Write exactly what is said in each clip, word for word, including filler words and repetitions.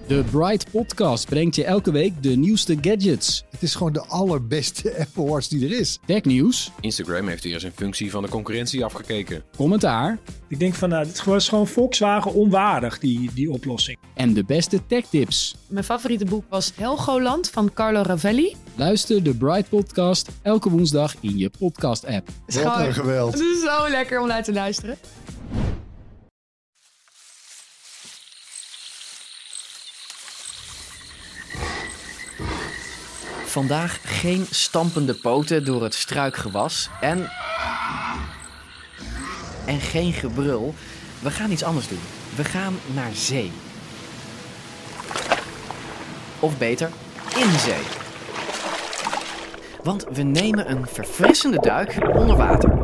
De Bright Podcast brengt je elke week de nieuwste gadgets. Het is gewoon de allerbeste Apple Watch die er is. Technieuws. Instagram heeft weer eens een functie van de concurrentie afgekeken. Commentaar. Ik denk van, nou, dit is gewoon, is gewoon Volkswagen onwaardig, die, die oplossing. En de beste techtips. Mijn favoriete boek was Helgoland van Carlo Ravelli. Luister de Bright Podcast elke woensdag in je podcast-app. Wat een geweld. Het is zo lekker om naar te luisteren. Vandaag geen stampende poten door het struikgewas en... En geen gebrul. We gaan iets anders doen. We gaan naar zee. Of beter, in zee. Want we nemen een verfrissende duik onder water.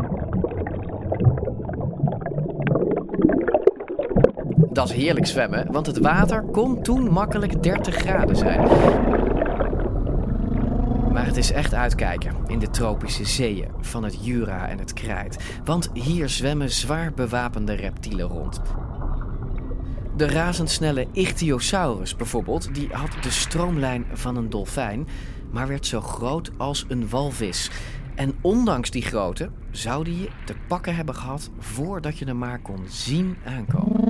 Dat is heerlijk zwemmen, want het water kon toen makkelijk dertig graden zijn. Maar het is echt uitkijken in de tropische zeeën van het Jura en het Krijt. Want hier zwemmen zwaar bewapende reptielen rond. De razendsnelle Ichthyosaurus bijvoorbeeld, die had de stroomlijn van een dolfijn, maar werd zo groot als een walvis. En ondanks die grootte zou die je te pakken hebben gehad voordat je hem maar kon zien aankomen.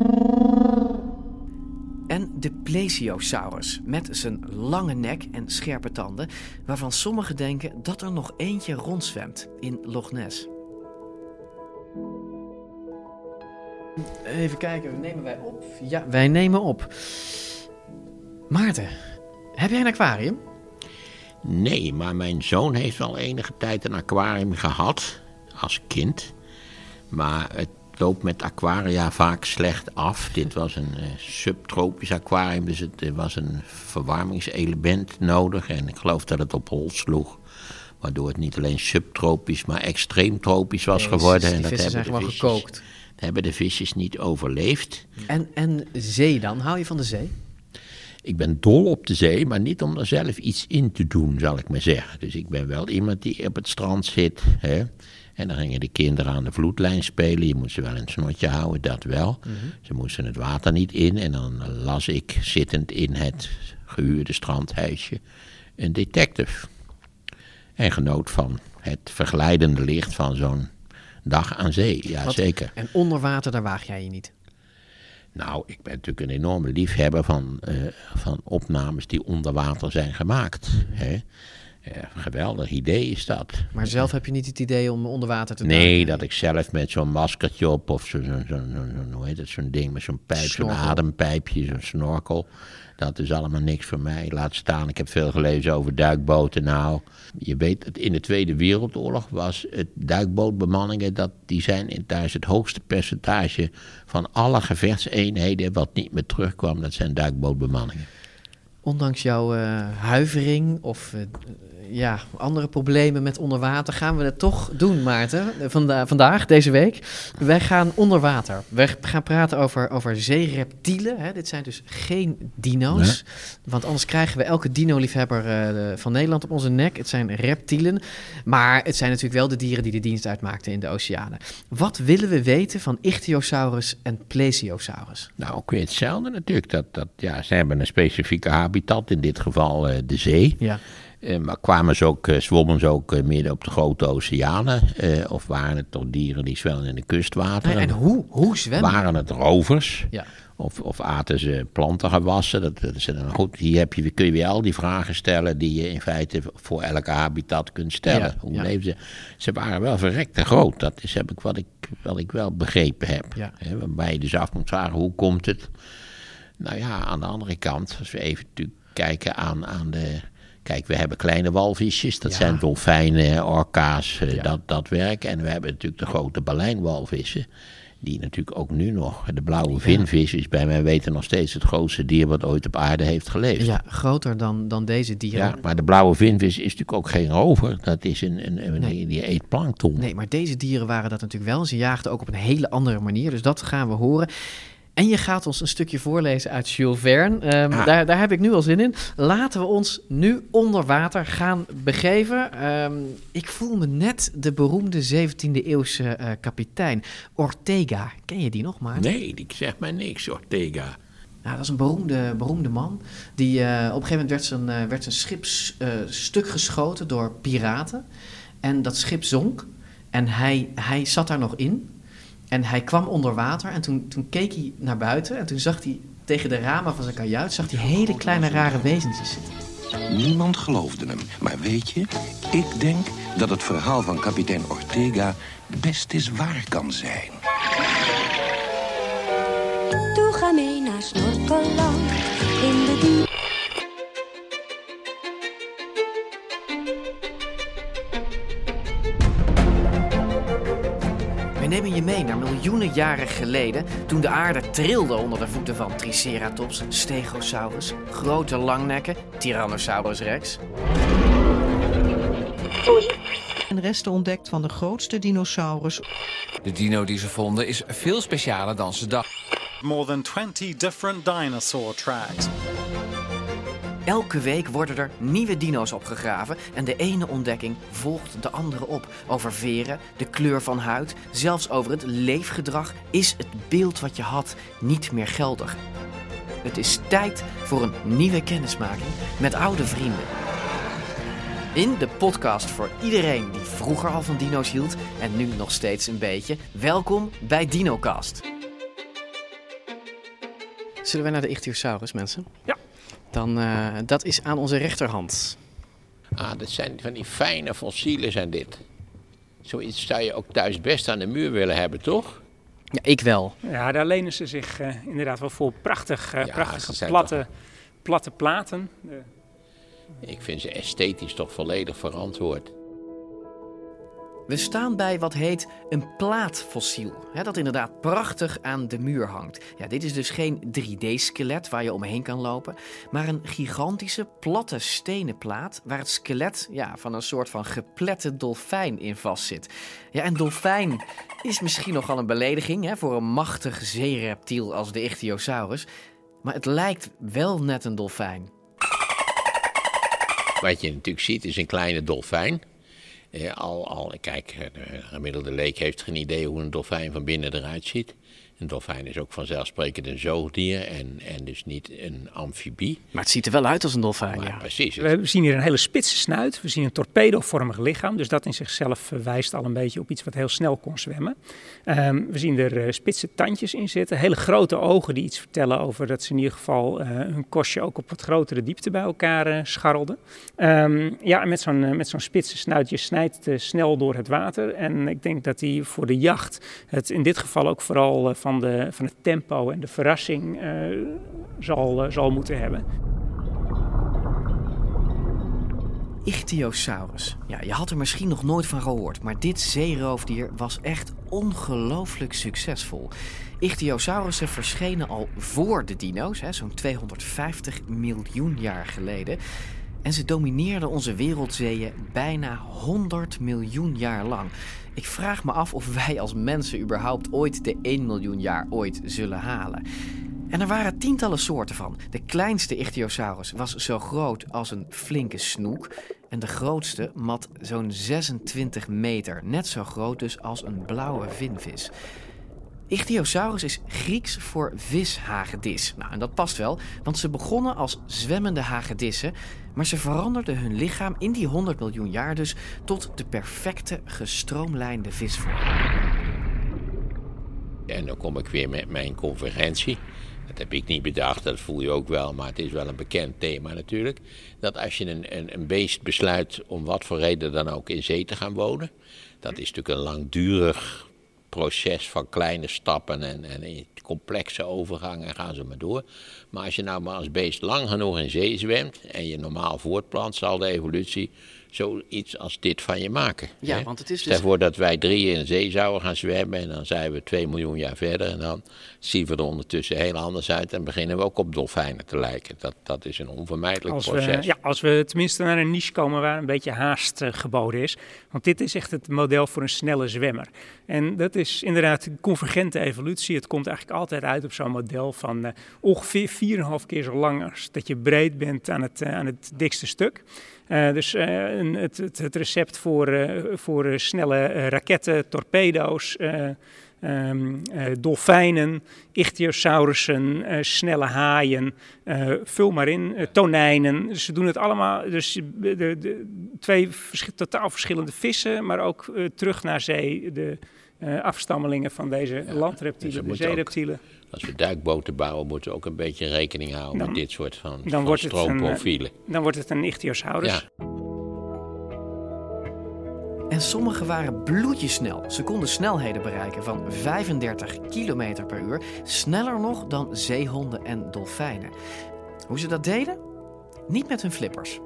En de Plesiosaurus, met zijn lange nek en scherpe tanden, waarvan sommigen denken dat er nog eentje rondzwemt in Loch Ness. Even kijken, nemen wij op? Ja, wij nemen op. Maarten, heb jij een aquarium? Nee, maar mijn zoon heeft wel enige tijd een aquarium gehad, als kind. Maar het loopt met aquaria vaak slecht af. Dit was een uh, subtropisch aquarium, dus het uh, was een verwarmingselement nodig. En ik geloof dat het op hol sloeg. Waardoor het niet alleen subtropisch, maar extreem tropisch was nee, geworden. Die en dat vissen hebben zijn de gewoon visjes, gekookt. Dat hebben de visjes niet overleefd. En, en zee dan? Hou je van de zee? Ik ben dol op de zee, maar niet om er zelf iets in te doen, zal ik maar zeggen. Dus ik ben wel iemand die op het strand zit, hè. En dan gingen de kinderen aan de vloedlijn spelen. Je moest ze wel een snotje houden, dat wel. Mm-hmm. Ze moesten het water niet in. En dan las ik, zittend in het gehuurde strandhuisje, een detective. En genoot van het verglijdende licht van zo'n dag aan zee. Ja, Wat, zeker. En onder water, daar waag jij je niet? Nou, ik ben natuurlijk een enorme liefhebber van, uh, van opnames die onder water zijn gemaakt. Hè? Ja, geweldig idee is dat. Maar zelf heb je niet het idee om onder water te duiken? Nee, dat ik zelf met zo'n maskertje op of zo'n, zo, zo, zo, hoe heet het, zo'n ding met zo'n pijp, snorkel. Zo'n adempijpje, zo'n snorkel. Dat is allemaal niks voor mij. Laat staan, ik heb veel gelezen over duikboten. Nou, je weet, dat in de Tweede Wereldoorlog was het duikbootbemanningen, dat, die zijn in thuis het hoogste percentage van alle gevechtseenheden wat niet meer terugkwam, dat zijn duikbootbemanningen. Ondanks jouw uh, huivering of uh, ja, andere problemen met onderwater gaan we het toch doen, Maarten. Vanda- vandaag, deze week. Wij gaan onder water. We gaan praten over, over zeereptielen. Hè. Dit zijn dus geen dino's. Nee. Want anders krijgen we elke dino-liefhebber uh, van Nederland op onze nek. Het zijn reptielen. Maar het zijn natuurlijk wel de dieren die de dienst uitmaakten in de oceanen. Wat willen we weten van Ichthyosaurus en Plesiosaurus? Nou, ook weer hetzelfde natuurlijk. Dat, dat, ja, ze hebben een specifieke habitat, in dit geval uh, de zee. Ja. Uh, maar kwamen ze ook, uh, zwommen ze ook uh, midden op de grote oceanen? Uh, of waren het toch dieren die zwemmen in de kustwateren? En, en hoe, hoe zwemmen? Waren het rovers? Ja. Of, of aten ze plantengewassen? Dat, dat is dan goed. Hier heb je, kun je weer al die vragen stellen die je in feite voor elke habitat kunt stellen. Ja, hoe ja. leven ze? Ze waren wel verrekte groot. Dat is heb ik wat, ik wat ik wel begrepen heb. Ja. He, waarbij je dus af moet vragen, hoe komt het? Nou ja, aan de andere kant, als we even kijken aan, aan de... Kijk, we hebben kleine walvisjes, dat ja. zijn dolfijnen, orka's, ja. dat, dat werk. En we hebben natuurlijk de grote balijnwalvissen, die natuurlijk ook nu nog, de blauwe ja. vinvis is bij mijn weten nog steeds het grootste dier wat ooit op aarde heeft geleefd. Ja, groter dan, dan deze dieren. Ja, maar de blauwe vinvis is natuurlijk ook geen rover, dat is een, een, een nee. die eet plankton. Nee, maar deze dieren waren dat natuurlijk wel. Ze jaagden ook op een hele andere manier, dus dat gaan we horen. En je gaat ons een stukje voorlezen uit Jules Verne. Um, ah. daar, daar heb ik nu al zin in. Laten we ons nu onder water gaan begeven. Um, ik voel me net de beroemde zeventiende eeuwse uh, kapitein Ortega. Ken je die nog maar? Nee, die zegt mij niks, Ortega. Ja, dat is een beroemde, beroemde man. Die, uh, op een gegeven moment werd zijn, uh, werd zijn schip uh, stuk geschoten door piraten. En dat schip zonk. En hij, hij zat daar nog in. En hij kwam onder water. En toen, toen keek hij naar buiten. En toen zag hij tegen de ramen van zijn kajuit... zag hij hele kleine rare wezentjes zitten. Niemand geloofde hem. Maar weet je, ik denk dat het verhaal van kapitein Ortega best eens waar kan zijn. Doe ga mee naar Snorkeland in de diep. We nemen je mee naar miljoenen jaren geleden, toen de aarde trilde onder de voeten van Triceratops, Stegosaurus, grote langnekken, Tyrannosaurus rex. En resten ontdekt van de grootste dinosaurus. De dino die ze vonden is veel specialer dan ze dachten. More than twenty different dinosaur tracks. Elke week worden er nieuwe dino's opgegraven en de ene ontdekking volgt de andere op. Over veren, de kleur van huid, zelfs over het leefgedrag is het beeld wat je had niet meer geldig. Het is tijd voor een nieuwe kennismaking met oude vrienden. In de podcast voor iedereen die vroeger al van dino's hield en nu nog steeds een beetje. Welkom bij DinoCast. Zullen we naar de Ichthyosaurus, mensen? Ja. Dan, uh, dat is aan onze rechterhand. Ah, dat zijn van die fijne fossielen zijn dit. Zoiets zou je ook thuis best aan de muur willen hebben, toch? Ja, ik wel. Ja, daar lenen ze zich uh, inderdaad wel voor. Prachtig, uh, ja, prachtige platte, toch... platte platen. De... Ik vind ze esthetisch toch volledig verantwoord. We staan bij wat heet een plaatfossiel. Ja, dat inderdaad prachtig aan de muur hangt. Ja, dit is dus geen drie D-skelet waar je omheen kan lopen, maar een gigantische platte stenen plaat waar het skelet ja, van een soort van geplette dolfijn in vastzit. Ja, en dolfijn is misschien nogal een belediging hè, voor een machtig zeereptiel als de Ichthyosaurus, maar het lijkt wel net een dolfijn. Wat je natuurlijk ziet is een kleine dolfijn. Eh, al, al, kijk, de gemiddelde leek heeft geen idee hoe een dolfijn van binnen eruit ziet. Een dolfijn is ook vanzelfsprekend een zoogdier en, en dus niet een amfibie. Maar het ziet er wel uit als een dolfijn, maar ja. Precies. We zien hier een hele spitse snuit. We zien een torpedovormig lichaam. Dus dat in zichzelf wijst al een beetje op iets wat heel snel kon zwemmen. Um, we zien er uh, spitse tandjes in zitten. Hele grote ogen die iets vertellen over dat ze in ieder geval uh, hun kostje ook op wat grotere diepte bij elkaar uh, scharrelden. Um, ja, en met zo'n, uh, met zo'n spitse snuit, je snijdt uh, snel door het water. En ik denk dat hij voor de jacht het in dit geval ook vooral uh, van, de, van het tempo en de verrassing uh, zal, uh, zal moeten hebben. Ichthyosaurus. Ja, je had er misschien nog nooit van gehoord, maar dit zeeroofdier was echt ongelooflijk succesvol. Ichthyosaurussen verschenen al voor de dino's, hè, zo'n tweehonderdvijftig miljoen jaar geleden. En ze domineerden onze wereldzeeën bijna honderd miljoen jaar lang. Ik vraag me af of wij als mensen überhaupt ooit de één miljoen jaar ooit zullen halen. En er waren tientallen soorten van. De kleinste Ichthyosaurus was zo groot als een flinke snoek. En de grootste mat zo'n zesentwintig meter. Net zo groot dus als een blauwe vinvis. Ichthyosaurus is Grieks voor vishagedis. Nou, en dat past wel, want ze begonnen als zwemmende hagedissen, maar ze veranderden hun lichaam in die honderd miljoen jaar dus tot de perfecte gestroomlijnde visvorm. En dan kom ik weer met mijn conferentie. Dat heb ik niet bedacht, dat voel je ook wel, maar het is wel een bekend thema natuurlijk. Dat als je een, een, een beest besluit om wat voor reden dan ook in zee te gaan wonen, dat is natuurlijk een langdurig proces van kleine stappen en, en complexe overgangen en gaan ze maar door. Maar als je nou maar als beest lang genoeg in zee zwemt en je normaal voortplant, zal de evolutie zoiets als dit van je maken. Ja, hè? want het is Stel dus... voor dat wij drie in zee zouden gaan zwemmen en dan zijn we twee miljoen jaar verder en dan zien we er ondertussen heel anders uit en beginnen we ook op dolfijnen te lijken. Dat, dat is een onvermijdelijk als proces. We, ja, als we tenminste naar een niche komen waar een beetje haast uh, geboden is. Want dit is echt het model voor een snelle zwemmer. En dat is inderdaad convergente evolutie. Het komt eigenlijk altijd uit op zo'n model van uh, ongeveer vier komma vijf keer zo lang als dat je breed bent aan het, uh, aan het dikste stuk. Uh, dus uh, een, het, het, het recept voor, uh, voor uh, snelle uh, raketten, torpedo's, uh, um, uh, dolfijnen, ichthyosaurussen, uh, snelle haaien, uh, vul maar in, uh, tonijnen. Dus ze doen het allemaal, dus de, de, de twee vers- totaal verschillende vissen, maar ook uh, terug naar zee, de uh, afstammelingen van deze ja, landreptielen, dus de zeereptielen. Ook, als we duikboten bouwen, moeten we ook een beetje rekening houden dan, met dit soort van, dan van stroomprofielen. Een, dan wordt het een ichthyosaurus. Ja. En sommige waren bloedjesnel. Ze konden snelheden bereiken van vijfendertig kilometer per uur. Sneller nog dan zeehonden en dolfijnen. Hoe ze dat deden? Niet met hun flippers.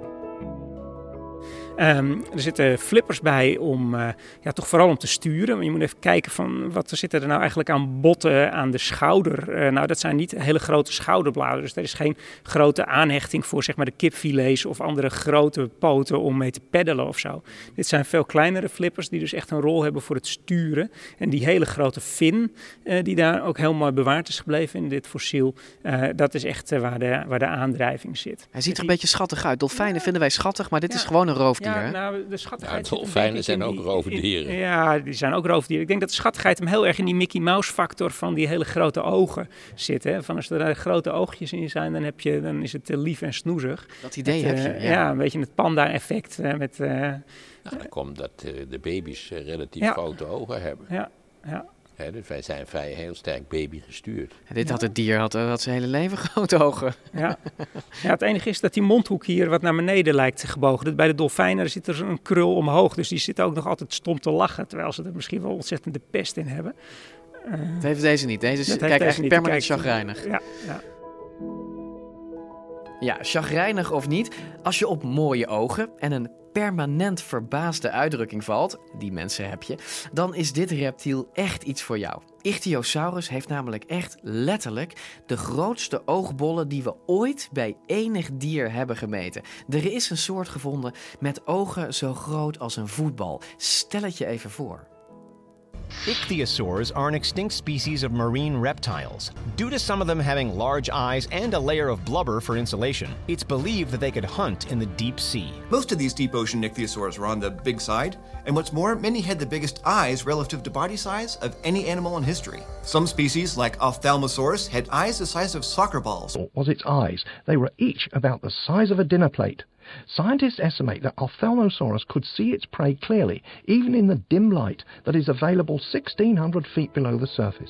Um, er zitten flippers bij om, uh, ja, toch vooral om te sturen. Maar je moet even kijken van wat er zitten er nou eigenlijk aan botten aan de schouder. Uh, nou, dat zijn niet hele grote schouderbladen. Dus er is geen grote aanhechting voor zeg maar de kipfilets of andere grote poten om mee te peddelen of zo. Dit zijn veel kleinere flippers die dus echt een rol hebben voor het sturen. En die hele grote fin uh, die daar ook heel mooi bewaard is gebleven in dit fossiel. Uh, dat is echt uh, waar, de, waar de aandrijving zit. Hij ziet er een beetje schattig uit. Dolfijnen ja. vinden wij schattig, maar dit ja. is gewoon een roofdier. Ja, nou, de schattigheid ja, dolfijnen zijn ook roofdieren. In, ja, die zijn ook roofdieren. Ik denk dat de schattigheid hem heel erg in die Mickey Mouse factor van die hele grote ogen zit. Hè? Van als er daar grote oogjes in zijn, dan, heb je, dan is het uh, lief en snoezig. Dat idee met, heb uh, je, ja. Ja, een beetje het panda-effect. Uh, met, uh, nou, dan komt dat uh, de baby's uh, relatief ja. grote ogen hebben. Ja, ja. He, dus wij zijn vrij heel sterk baby gestuurd. Ja, dit had het dier, had, had zijn hele leven grote ogen. Ja. Ja, het enige is dat die mondhoek hier wat naar beneden lijkt gebogen. Bij de dolfijnen zit er een krul omhoog. Dus die zitten ook nog altijd stom te lachen. Terwijl ze er misschien wel ontzettend de pest in hebben. Uh, dat heeft deze niet. Deze is kijk, echt permanent chagrijnig. Ja, ja. Ja, chagrijnig of niet. Als je op mooie ogen en een permanent verbaasde uitdrukking valt, die mensen heb je, dan is dit reptiel echt iets voor jou. Ichthyosaurus heeft namelijk echt letterlijk de grootste oogbollen die we ooit bij enig dier hebben gemeten. Er is een soort gevonden met ogen zo groot als een voetbal. Stel het je even voor. Ichthyosaurs are an extinct species of marine reptiles. Due to some of them having large eyes and a layer of blubber for insulation, it's believed that they could hunt in the deep sea. Most of these deep ocean ichthyosaurs were on the big side, and what's more, many had the biggest eyes relative to body size of any animal in history. Some species, like Ophthalmosaurus, had eyes the size of soccer balls. Was its eyes? They were each about the size of a dinner plate. Scientists estimate that Ophthalmosaurus could see its prey clearly, even in the dim light that is available sixteen hundred feet below the surface.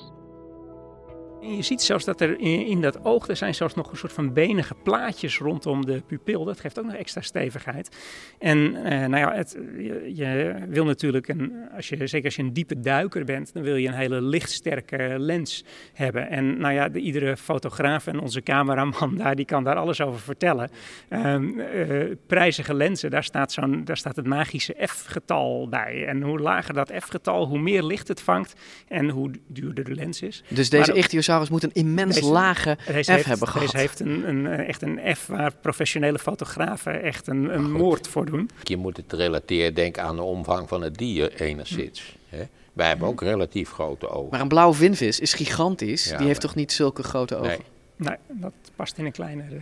En je ziet zelfs dat er in, in dat oog, er zijn zelfs nog een soort van benige plaatjes rondom de pupil. Dat geeft ook nog extra stevigheid. En eh, nou ja, het, je, je wil natuurlijk, een, als je, zeker als je een diepe duiker bent, dan wil je een hele lichtsterke lens hebben. En nou ja, de, iedere fotograaf en onze cameraman daar, die kan daar alles over vertellen. Um, uh, prijzige lenzen, daar staat, zo'n, daar staat het magische F-getal bij. En hoe lager dat F-getal, hoe meer licht het vangt en hoe duurder de lens is. Dus deze ichthyosaurus moet een immens deze, lage F heeft, hebben gehad. Deze heeft een, een, echt een F waar professionele fotografen echt een, een moord voor doen. Je moet het relateren, denk aan de omvang van het dier enigszins. Hm. Wij hebben ook relatief grote ogen. Maar een blauwe vinvis is gigantisch. Ja, die heeft maar... toch niet zulke grote ogen? Nee, nee dat past in een kleinere...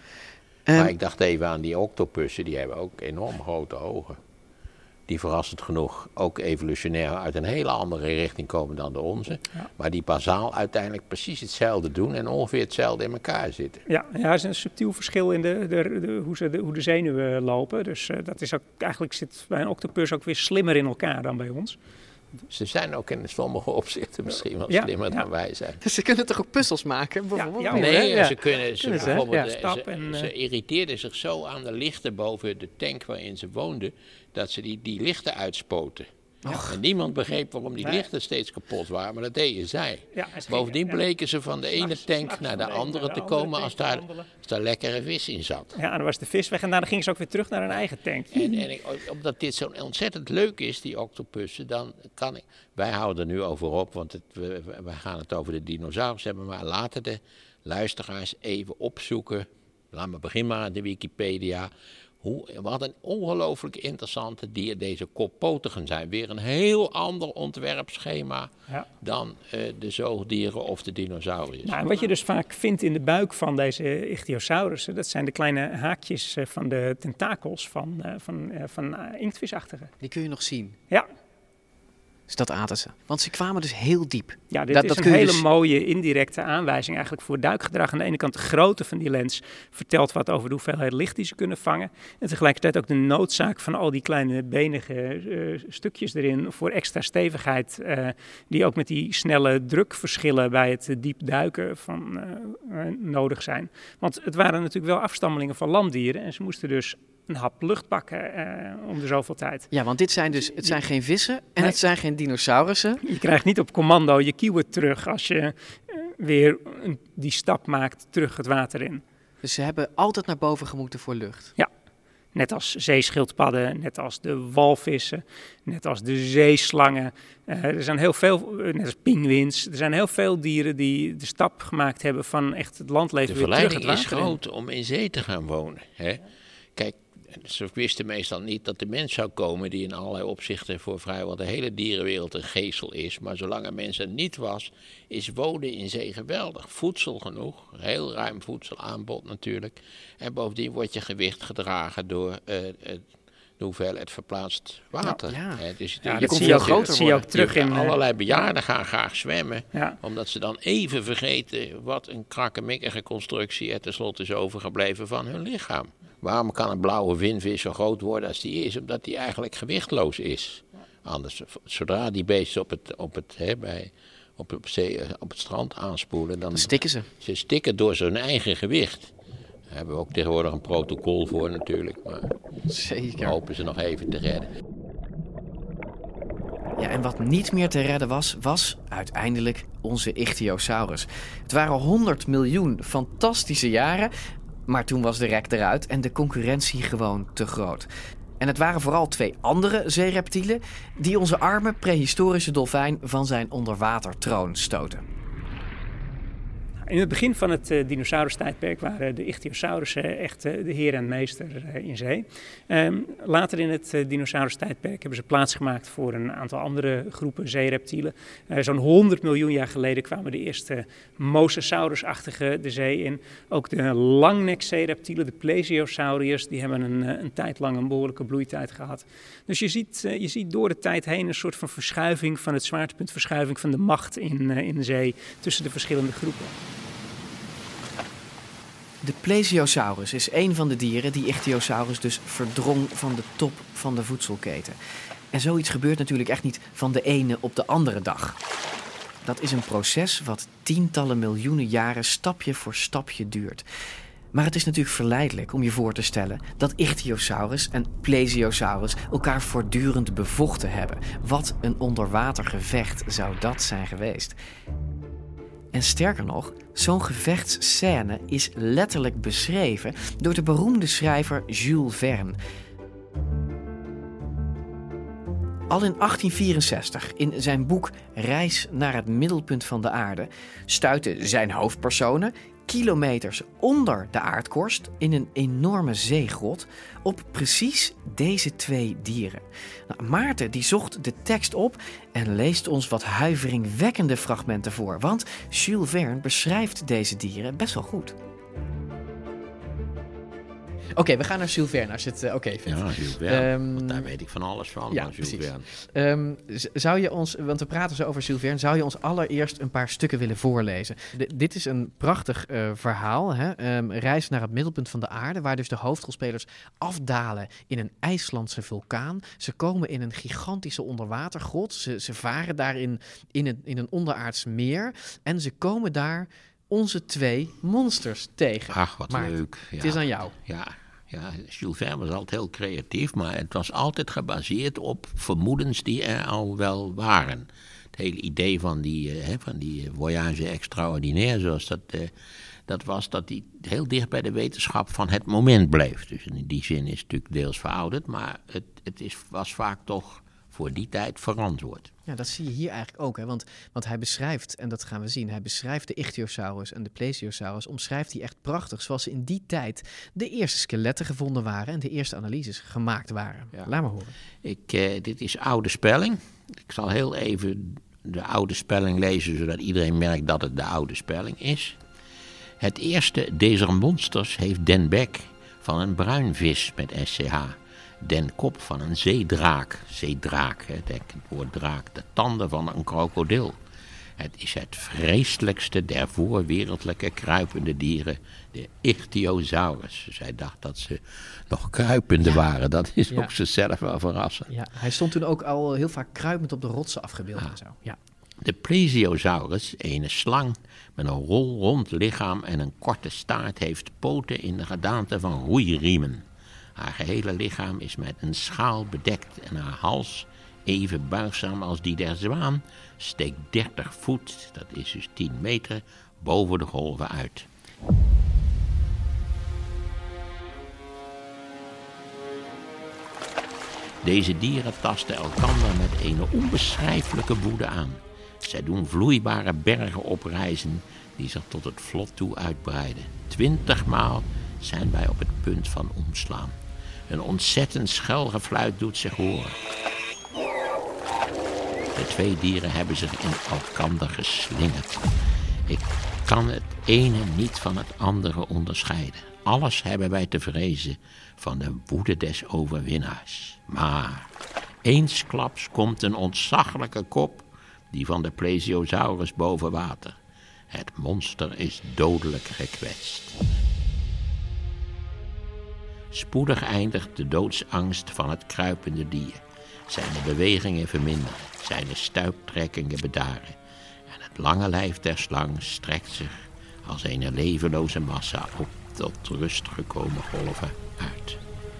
Maar um, ik dacht even aan die octopussen, die hebben ook enorm grote ogen. Die verrassend genoeg ook evolutionair uit een hele andere richting komen dan de onze. Ja. Maar die basaal uiteindelijk precies hetzelfde doen en ongeveer hetzelfde in elkaar zitten. Ja, ja er is een subtiel verschil in de, de, de, hoe, ze, de, hoe de zenuwen lopen. Dus uh, dat is ook, eigenlijk zit bij een octopus ook weer slimmer in elkaar dan bij ons. Ze zijn ook in sommige opzichten misschien wel ja, slimmer ja. dan wij zijn. Ze kunnen toch ook puzzels maken? Bijvoorbeeld? Ja, ja, nee, ja. ze kunnen ze, kunnen bijvoorbeeld, ze, ja. ze, en, ze irriteerden zich zo aan de lichten boven de tank waarin ze woonden, dat ze die, die lichten uitspoten. En niemand begreep waarom die nee. lichten steeds kapot waren, maar dat deden zij. Ja, Bovendien gingen, bleken ze van de ene tank naar de andere te komen als daar, als daar lekkere vis in zat. Ja, en dan was de vis weg en dan gingen ze ook weer terug naar hun eigen tank. En, en ik, omdat dit zo ontzettend leuk is, die octopussen, dan kan ik... Wij houden er nu over op, want het, we, we gaan het over de dinosaurus hebben, maar laten de luisteraars even opzoeken. Laat me beginnen maar aan de Wikipedia. Hoe, wat een ongelooflijk interessante dier deze koppotigen zijn. Weer een heel ander ontwerpschema ja. dan uh, de zoogdieren of de dinosauriërs. Nou, wat je dus vaak vindt in de buik van deze ichthyosaurussen, dat zijn de kleine haakjes uh, van de tentakels van, uh, van, uh, van uh, inktvisachtigen. Die kun je nog zien? Ja. Dus dat aten ze. Want ze kwamen dus heel diep. Ja, dit dat, is dat een kun je hele dus... mooie indirecte aanwijzing eigenlijk voor duikgedrag. Aan de ene kant de grootte van die lens vertelt wat over de hoeveelheid licht die ze kunnen vangen. En tegelijkertijd ook de noodzaak van al die kleine benige uh, stukjes erin voor extra stevigheid. Uh, die ook met die snelle drukverschillen bij het uh, diep duiken van, uh, uh, nodig zijn. Want het waren natuurlijk wel afstammelingen van landdieren en ze moesten dus een hap lucht pakken uh, om de zoveel tijd. Ja, want dit zijn dus, het zijn geen vissen en nee. het zijn geen dinosaurussen. Je krijgt niet op commando je kieuwen terug als je uh, weer een, die stap maakt terug het water in. Dus ze hebben altijd naar boven gemoeten voor lucht. Ja, net als zeeschildpadden, net als de walvissen, net als de zeeslangen. Uh, er zijn heel veel, uh, net als pinguïns, er zijn heel veel dieren die de stap gemaakt hebben van echt het landleven weer terug het water in. De verleiding is groot om in zee te gaan wonen. Hè? Kijk, ze wisten meestal niet dat de mens zou komen die in allerlei opzichten voor vrijwel de hele dierenwereld een geesel is. Maar zolang een mens er niet was, is wonen in zee geweldig. Voedsel genoeg, heel ruim voedselaanbod natuurlijk. En bovendien wordt je gewicht gedragen door uh, de hoeveelheid verplaatst water. Ja, ja. He, dus ja, je dat komt zie je veel ook, groter dat zie je ook worden. terug in... Allerlei bejaarden gaan graag zwemmen, ja. omdat ze dan even vergeten wat een krakkemikkige constructie er tenslotte is overgebleven van hun lichaam. Waarom kan een blauwe vinvis zo groot worden als die is? Omdat die eigenlijk gewichtloos is. Anders, zodra die beesten op het, op het, hè, bij, op het, zee, op het strand aanspoelen, dan, dan stikken ze. Ze stikken door zijn eigen gewicht. Daar hebben we ook tegenwoordig een protocol voor natuurlijk. Maar zeker. Hopen ze nog even te redden. Ja, en wat niet meer te redden was, was uiteindelijk onze Ichthyosaurus. Het waren honderd miljoen fantastische jaren, maar toen was de rek eruit en de concurrentie gewoon te groot. En het waren vooral twee andere zeereptielen die onze arme prehistorische dolfijn van zijn onderwatertroon stoten. In het begin van het uh, dinosaurustijdperk waren de Ichthyosaurussen echt uh, de heer en meester uh, in zee. Um, later in het uh, dinosaurustijdperk hebben ze plaatsgemaakt voor een aantal andere groepen zeereptielen. Uh, zo'n honderd miljoen jaar geleden kwamen de eerste Mosasaurus-achtige de zee in. Ook de langnek-zeereptielen, de Plesiosauriërs, die hebben een, uh, een tijd lang een behoorlijke bloeitijd gehad. Dus je ziet, uh, je ziet door de tijd heen een soort van verschuiving van het zwaartepunt, verschuiving van de macht in, uh, in de zee tussen de verschillende groepen. De Plesiosaurus is een van de dieren die Ichthyosaurus dus verdrong van de top van de voedselketen. En zoiets gebeurt natuurlijk echt niet van de ene op de andere dag. Dat is een proces wat tientallen miljoenen jaren stapje voor stapje duurt. Maar het is natuurlijk verleidelijk om je voor te stellen dat Ichthyosaurus en Plesiosaurus elkaar voortdurend bevochten hebben. Wat een onderwatergevecht zou dat zijn geweest. En sterker nog, zo'n gevechtsscène is letterlijk beschreven door de beroemde schrijver Jules Verne. Al in achttien vierenzestig, in zijn boek Reis naar het middelpunt van de aarde, stuitten zijn hoofdpersonen kilometers onder de aardkorst in een enorme zeegrot op precies deze twee dieren. Nou, Maarten die zocht de tekst op en leest ons wat huiveringwekkende fragmenten voor, want Jules Verne beschrijft deze dieren best wel goed. Oké, okay, we gaan naar Jules Verne als je het uh, oké okay vindt. Ja, Jules Verne, um, daar weet ik van alles van. Ja, van Jules precies. Verne. Um, zou je ons, want we praten zo over Jules Verne, zou je ons allereerst een paar stukken willen voorlezen? De, dit is een prachtig uh, verhaal, hè? Um, Reis naar het middelpunt van de aarde, waar dus de hoofdrolspelers afdalen in een IJslandse vulkaan. Ze komen in een gigantische onderwatergrot, ze, ze varen daarin in een, in een onderaards meer en ze komen daar onze twee monsters tegen. Ach, wat Maarten, leuk. Ja. Het is aan jou. Ja. Ja, Jules Verne was altijd heel creatief, maar het was altijd gebaseerd op vermoedens die er al wel waren. Het hele idee van die, uh, van die voyage extraordinaire, zoals dat, uh, dat was, dat die heel dicht bij de wetenschap van het moment bleef. Dus in die zin is het natuurlijk deels verouderd, maar het, het is, was vaak toch voor die tijd verantwoord. Ja, dat zie je hier eigenlijk ook, hè? Want, want hij beschrijft, en dat gaan we zien, hij beschrijft de Ichthyosaurus en de Plesiosaurus, omschrijft hij echt prachtig, zoals ze in die tijd de eerste skeletten gevonden waren en de eerste analyses gemaakt waren. Ja. Laat maar horen. Ik, uh, dit is oude spelling. Ik zal heel even de oude spelling lezen, zodat iedereen merkt dat het de oude spelling is. Het eerste deze monsters heeft Den Beck van een bruinvis met S C H. Den kop van een zeedraak. Zeedraak, hè, denk het woord draak. De tanden van een krokodil. Het is het vreselijkste der voorwereldlijke kruipende dieren, de Ichthyosaurus. Zij dacht dat ze nog kruipende ja. waren. Dat is ja. ook zichzelf wel verrassend. Ja, hij stond toen ook al heel vaak kruipend op de rotsen afgebeeld ah. en zo. Ja. De Plesiosaurus, een slang met een rolrond lichaam en een korte staart, heeft poten in de gedaante van roeiriemen. Haar gehele lichaam is met een schaal bedekt en haar hals, even buigzaam als die der zwaan, steekt dertig voet, dat is dus tien meter, boven de golven uit. Deze dieren tasten elkander met een onbeschrijfelijke woede aan. Zij doen vloeibare bergen oprijzen die zich tot het vlot toe uitbreiden. Twintigmaal zijn wij op het punt van omslaan. Een ontzettend schel gefluit doet zich horen. De twee dieren hebben zich in elkander geslingerd. Ik kan het ene niet van het andere onderscheiden. Alles hebben wij te vrezen van de woede des overwinnaars. Maar eensklaps komt een ontzaglijke kop, die van de Plesiosaurus boven water. Het monster is dodelijk gekwetst. Spoedig eindigt de doodsangst van het kruipende dier. Zijn bewegingen verminderen, zijn stuiptrekkingen bedaren. En het lange lijf der slang strekt zich als een levenloze massa op tot rust gekomen golven uit.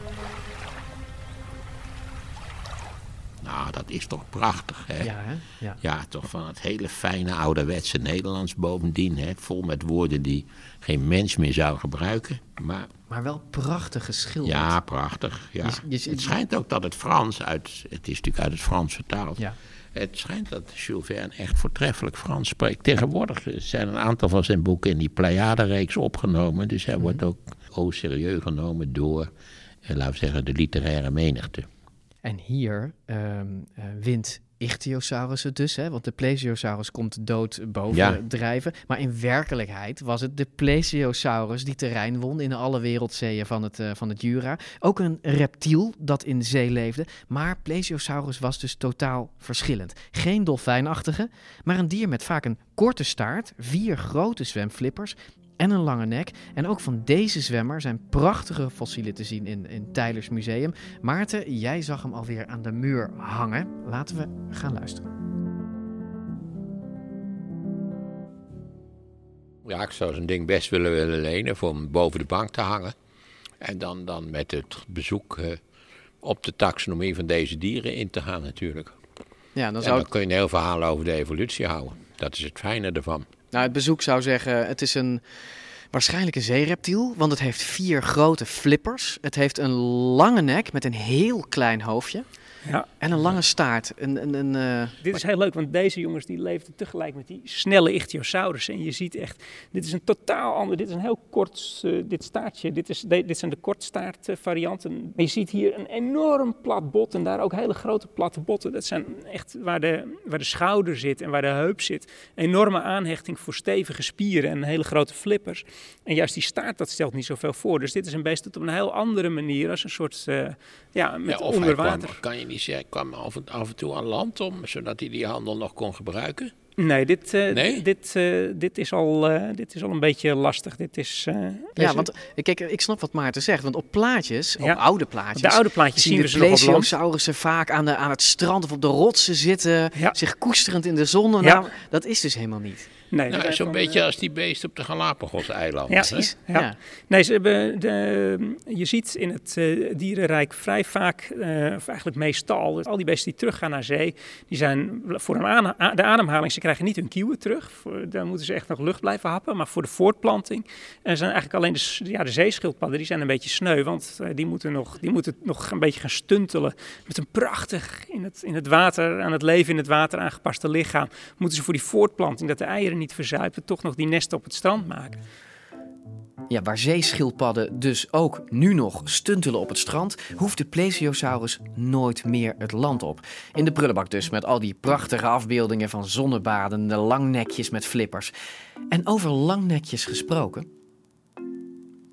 Nou, dat is toch prachtig, hè? Ja, hè? Ja. Ja, toch van het hele fijne ouderwetse Nederlands bovendien, hè? Vol met woorden die geen mens meer zou gebruiken. Maar, maar wel prachtig geschilderd. Ja, prachtig. Ja. Je, je, het schijnt ook dat het Frans, uit, het is natuurlijk uit het Frans vertaald. Ja. Het schijnt dat Jules Verne echt voortreffelijk Frans spreekt. Tegenwoordig zijn een aantal van zijn boeken in die Pleiadenreeks opgenomen. Dus hij mm. wordt ook au serieus genomen door, eh, laten we zeggen, de literaire menigte. En hier um, uh, wint Ichthyosaurus het dus, hè? Want de Plesiosaurus komt dood boven ja. drijven. Maar in werkelijkheid was het de Plesiosaurus die terrein won in alle wereldzeeën van het, uh, van het Jura. Ook een reptiel dat in de zee leefde. Maar Plesiosaurus was dus totaal verschillend. Geen dolfijnachtige, maar een dier met vaak een korte staart, vier grote zwemflippers en een lange nek. En ook van deze zwemmer zijn prachtige fossielen te zien in, in Teylers Museum. Maarten, jij zag hem alweer aan de muur hangen. Laten we gaan luisteren. Ja, ik zou zo'n ding best willen, willen lenen voor hem boven de bank te hangen. En dan, dan met het bezoek uh, op de taxonomie van deze dieren in te gaan natuurlijk. Ja, dan, zou en dan kun je een heel verhaal over de evolutie houden. Dat is het fijne ervan. Nou, het bezoek zou zeggen, het is een waarschijnlijk een zeereptiel, want het heeft vier grote flippers. Het heeft een lange nek met een heel klein hoofdje. Ja. En een lange staart. Een, een, een, uh... Dit is heel leuk, want deze jongens die leefden tegelijk met die snelle Ichthyosaurus. En je ziet echt, dit is een totaal ander, dit is een heel kort, uh, dit staartje, dit, is, de, dit zijn de kortstaartvarianten. Je ziet hier een enorm plat bot en daar ook hele grote platte botten. Dat zijn echt waar de, waar de schouder zit en waar de heup zit. Enorme aanhechting voor stevige spieren en hele grote flippers. En juist die staart, dat stelt niet zoveel voor. Dus dit is een beest dat op een heel andere manier, als een soort, uh, ja, met ja, onder water. Kwam, kan je niet zeggen, kwam af en, af en toe aan land om, zodat hij die handel nog kon gebruiken? Nee, dit, uh, nee? Dit, uh, dit, is al, uh, dit is al een beetje lastig. Dit is, uh, ja, deze... want kijk, ik snap wat Maarten zegt. Want op plaatjes, ja. op oude plaatjes, op de oude plaatjes zien we de Plesiosaurussen vaak aan, de, aan het strand of op de rotsen zitten, ja. zich koesterend in de zon. Ja. Nou, dat is dus helemaal niet. Nee, nou, zo'n beetje uh, als die beesten op de Galapagos-eilanden. Ja, precies. Ja. Ja. Nee, ze hebben de, je ziet in het uh, dierenrijk vrij vaak, uh, of eigenlijk meestal, al die beesten die teruggaan naar zee, die zijn voor een aan, de ademhaling, ze krijgen niet hun kieuwen terug. Voor, daar moeten ze echt nog lucht blijven happen. Maar voor de voortplanting uh, zijn eigenlijk alleen de, ja, de zeeschildpadden, die zijn een beetje sneu. Want uh, die, moeten nog, die moeten nog een beetje gaan stuntelen. Met een prachtig in het, in het water, aan het leven in het water aangepaste lichaam, moeten ze voor die voortplanting, dat de eieren niet verzuipen, toch nog die nesten op het strand maken. Ja, waar zeeschildpadden dus ook nu nog stuntelen op het strand, hoeft de Plesiosaurus nooit meer het land op. In de prullenbak dus, met al die prachtige afbeeldingen van zonnebaden, de langnekjes met flippers. En over langnekjes gesproken.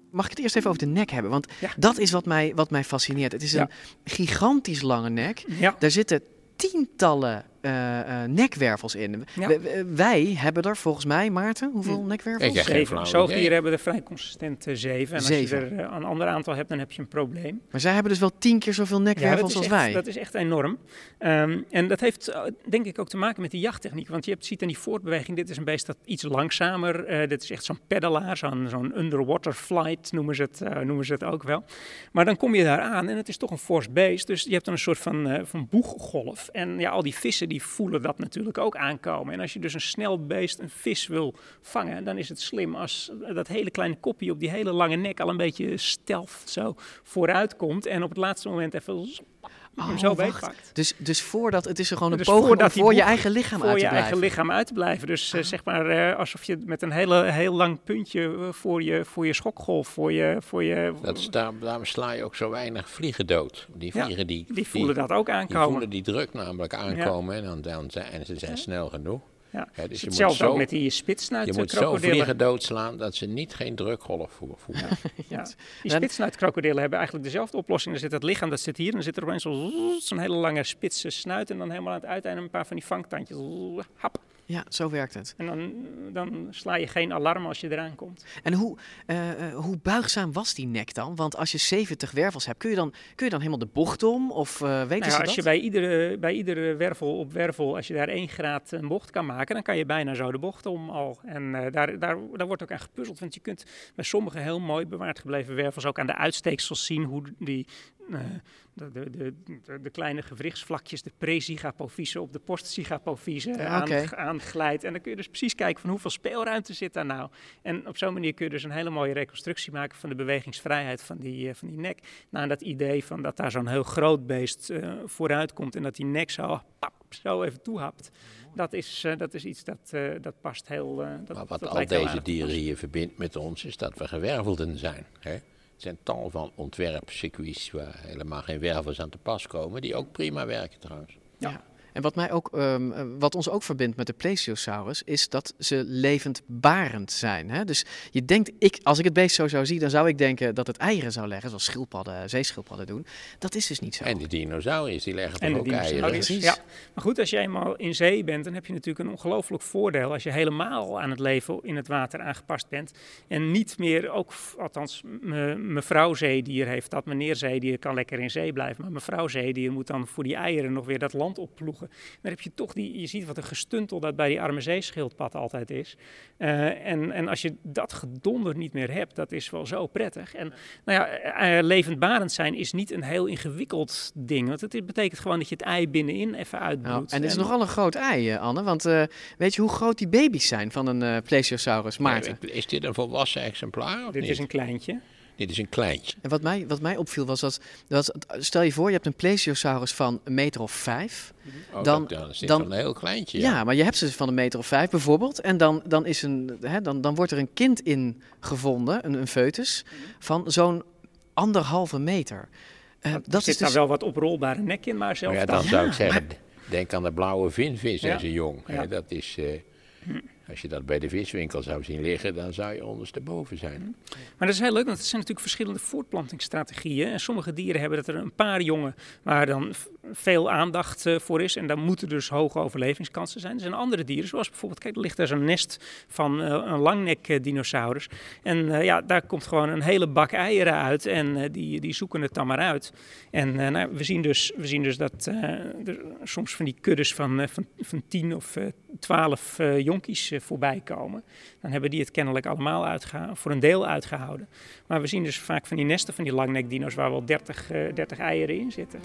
mag ik het eerst even over de nek hebben? Want ja. dat is wat mij, wat mij fascineert. Het is een ja. gigantisch lange nek. Ja. Daar zitten tientallen uh, uh, nekwervels in. Ja. W- wij hebben er volgens mij, Maarten, hoeveel hm. nekwervels? Ik zeven. Zoogdieren hebben er vrij consistent uh, zeven. En zeven. als je er uh, een ander aantal hebt, dan heb je een probleem. Maar zij hebben dus wel tien keer zoveel nekwervels ja, als echt, wij. Dat is echt enorm. Um, en dat heeft uh, denk ik ook te maken met die jachttechniek. Want je hebt, ziet aan die voortbeweging, dit is een beest dat iets langzamer, uh, dit is echt zo'n peddelaar, zo'n, zo'n underwater flight noemen ze, het, uh, noemen ze het ook wel. Maar dan kom je daar aan en het is toch een fors beest. Dus je hebt dan een soort van, uh, van boeggolf. En ja, al die vissen die voelen dat natuurlijk ook aankomen. En als je dus een snel beest, een vis wil vangen, dan is het slim als dat hele kleine kopje op die hele lange nek al een beetje stealth zo vooruit komt en op het laatste moment even Oh, zo beetpakt. Dus, dus voordat, het is er gewoon een dus poging om voor je eigen lichaam voor uit te je blijven. eigen lichaam uit te blijven. Dus uh, zeg maar uh, alsof je met een hele, heel lang puntje uh, voor, je, voor je schokgolf, voor je... Voor je dat is daar, daarom sla je ook zo weinig vliegen dood. Die vliegen ja, die, die voelen die, dat ook aankomen. Die voelen die druk namelijk aankomen ja. en, dan, dan zijn, en ze zijn ja. snel genoeg. Ja. Ja, dus hetzelfde ook met die spitsnuit Je moet zo vliegen doodslaan dat ze niet geen drukgolf voelen. Ja. Ja. Die spitsnuitkrokodillen hebben eigenlijk dezelfde oplossing. Er zit het lichaam, dat zit hier, en dan zit er opeens zo, zo'n hele lange spitse snuit en dan helemaal aan het uiteinde een paar van die vangtandjes. Hap. Ja, zo werkt het. En dan, dan sla je geen alarm als je eraan komt. En hoe, uh, uh, hoe buigzaam was die nek dan? Want als je zeventig wervels hebt, kun je dan, kun je dan helemaal de bocht om? Of uh, weten nou ja, ze dat? Als je bij iedere, bij iedere wervel op wervel, als je daar één graad een bocht kan maken, dan kan je bijna zo de bocht om al. En uh, daar, daar, daar wordt ook aan gepuzzeld. Want je kunt bij sommige heel mooi bewaard gebleven wervels ook aan de uitsteeksels zien hoe die... Uh, De, de, de, de kleine gewrichtsvlakjes, de pre-zygapofyse op de post-zygapofyse ja, okay. aan, aanglijdt. En dan kun je dus precies kijken van hoeveel speelruimte zit daar nou. En op zo'n manier kun je dus een hele mooie reconstructie maken van de bewegingsvrijheid van die, uh, van die nek. Nou, dat idee van dat daar zo'n heel groot beest uh, vooruit komt en dat die nek zo, pap, zo even toehapt. Dat is, uh, dat is iets dat, uh, dat past heel... Uh, dat, maar wat dat al deze dieren hier verbindt met ons is dat we gewervelden zijn, hè? Er zijn tal van ontwerpcircuits waar helemaal geen wervels aan te pas komen, die ook prima werken trouwens. Ja. Ja. En wat, mij ook, um, wat ons ook verbindt met de plesiosaurus is dat ze levendbarend zijn. Hè? Dus je denkt, ik, als ik het beest zo zou zien, dan zou ik denken dat het eieren zou leggen, zoals schildpadden, zeeschildpadden doen. Dat is dus niet zo. En de dinosauriërs, die leggen toch ook eieren? Precies. Ja. Maar goed, als je eenmaal in zee bent, dan heb je natuurlijk een ongelooflijk voordeel als je helemaal aan het leven in het water aangepast bent. En niet meer, ook, althans, me, mevrouw zeedier heeft dat, meneer zeedier kan lekker in zee blijven, maar mevrouw zeedier moet dan voor die eieren nog weer dat land opploegen. Dan heb je toch die, je ziet wat een gestuntel dat bij die arme zeeschildpad altijd is. Uh, en, en als je dat gedonder niet meer hebt, dat is wel zo prettig. En nou ja, uh, levendbarend zijn is niet een heel ingewikkeld ding. Want het betekent gewoon dat je het ei binnenin even uitbroedt. Nou, en dit is en... nogal een groot ei, uh, Anne. Want uh, weet je hoe groot die baby's zijn van een uh, plesiosaurus, Maarten? Nee, is dit een volwassen exemplaar of Dit niet? is een kleintje. Dit is een kleintje. En wat mij, wat mij opviel was dat, dat, stel je voor, je hebt een plesiosaurus van een meter of vijf. Oh, dan, dat, dan is dit dan, een heel kleintje. Ja. ja, maar je hebt ze van een meter of vijf bijvoorbeeld. En dan, dan, is een, hè, dan, dan wordt er een kind in gevonden, een, een foetus, van zo'n anderhalve meter. Uh, er dat zit is daar dus... wel wat oprolbare nek in, maar zelfs ja, dan dat... zou ik Ja, zeggen, maar... denk aan de blauwe vinvis Ja. en zijn jong. Ja. Hè, dat is... Uh, Hm. Als je dat bij de viswinkel zou zien liggen, dan zou je ondersteboven zijn. Maar dat is heel leuk, want het zijn natuurlijk verschillende voortplantingsstrategieën. En sommige dieren hebben dat er een paar jongen waar dan veel aandacht uh, voor is. En daar moeten dus hoge overlevingskansen zijn. Er zijn andere dieren, zoals bijvoorbeeld, kijk, er ligt daar zo'n nest van uh, een langnek uh, dinosaurus. En uh, ja, daar komt gewoon een hele bak eieren uit en uh, die, die zoeken het dan maar uit. En uh, nou, we, zien dus, we zien dus dat uh, er soms van die kuddes van, uh, van, van tien of uh, twaalf uh, jonkies uh, voorbij komen. Dan hebben die het kennelijk allemaal uitgehouden, voor een deel uitgehouden. Maar we zien dus vaak van die nesten van die langnekdino's waar wel dertig, uh, dertig eieren in zitten.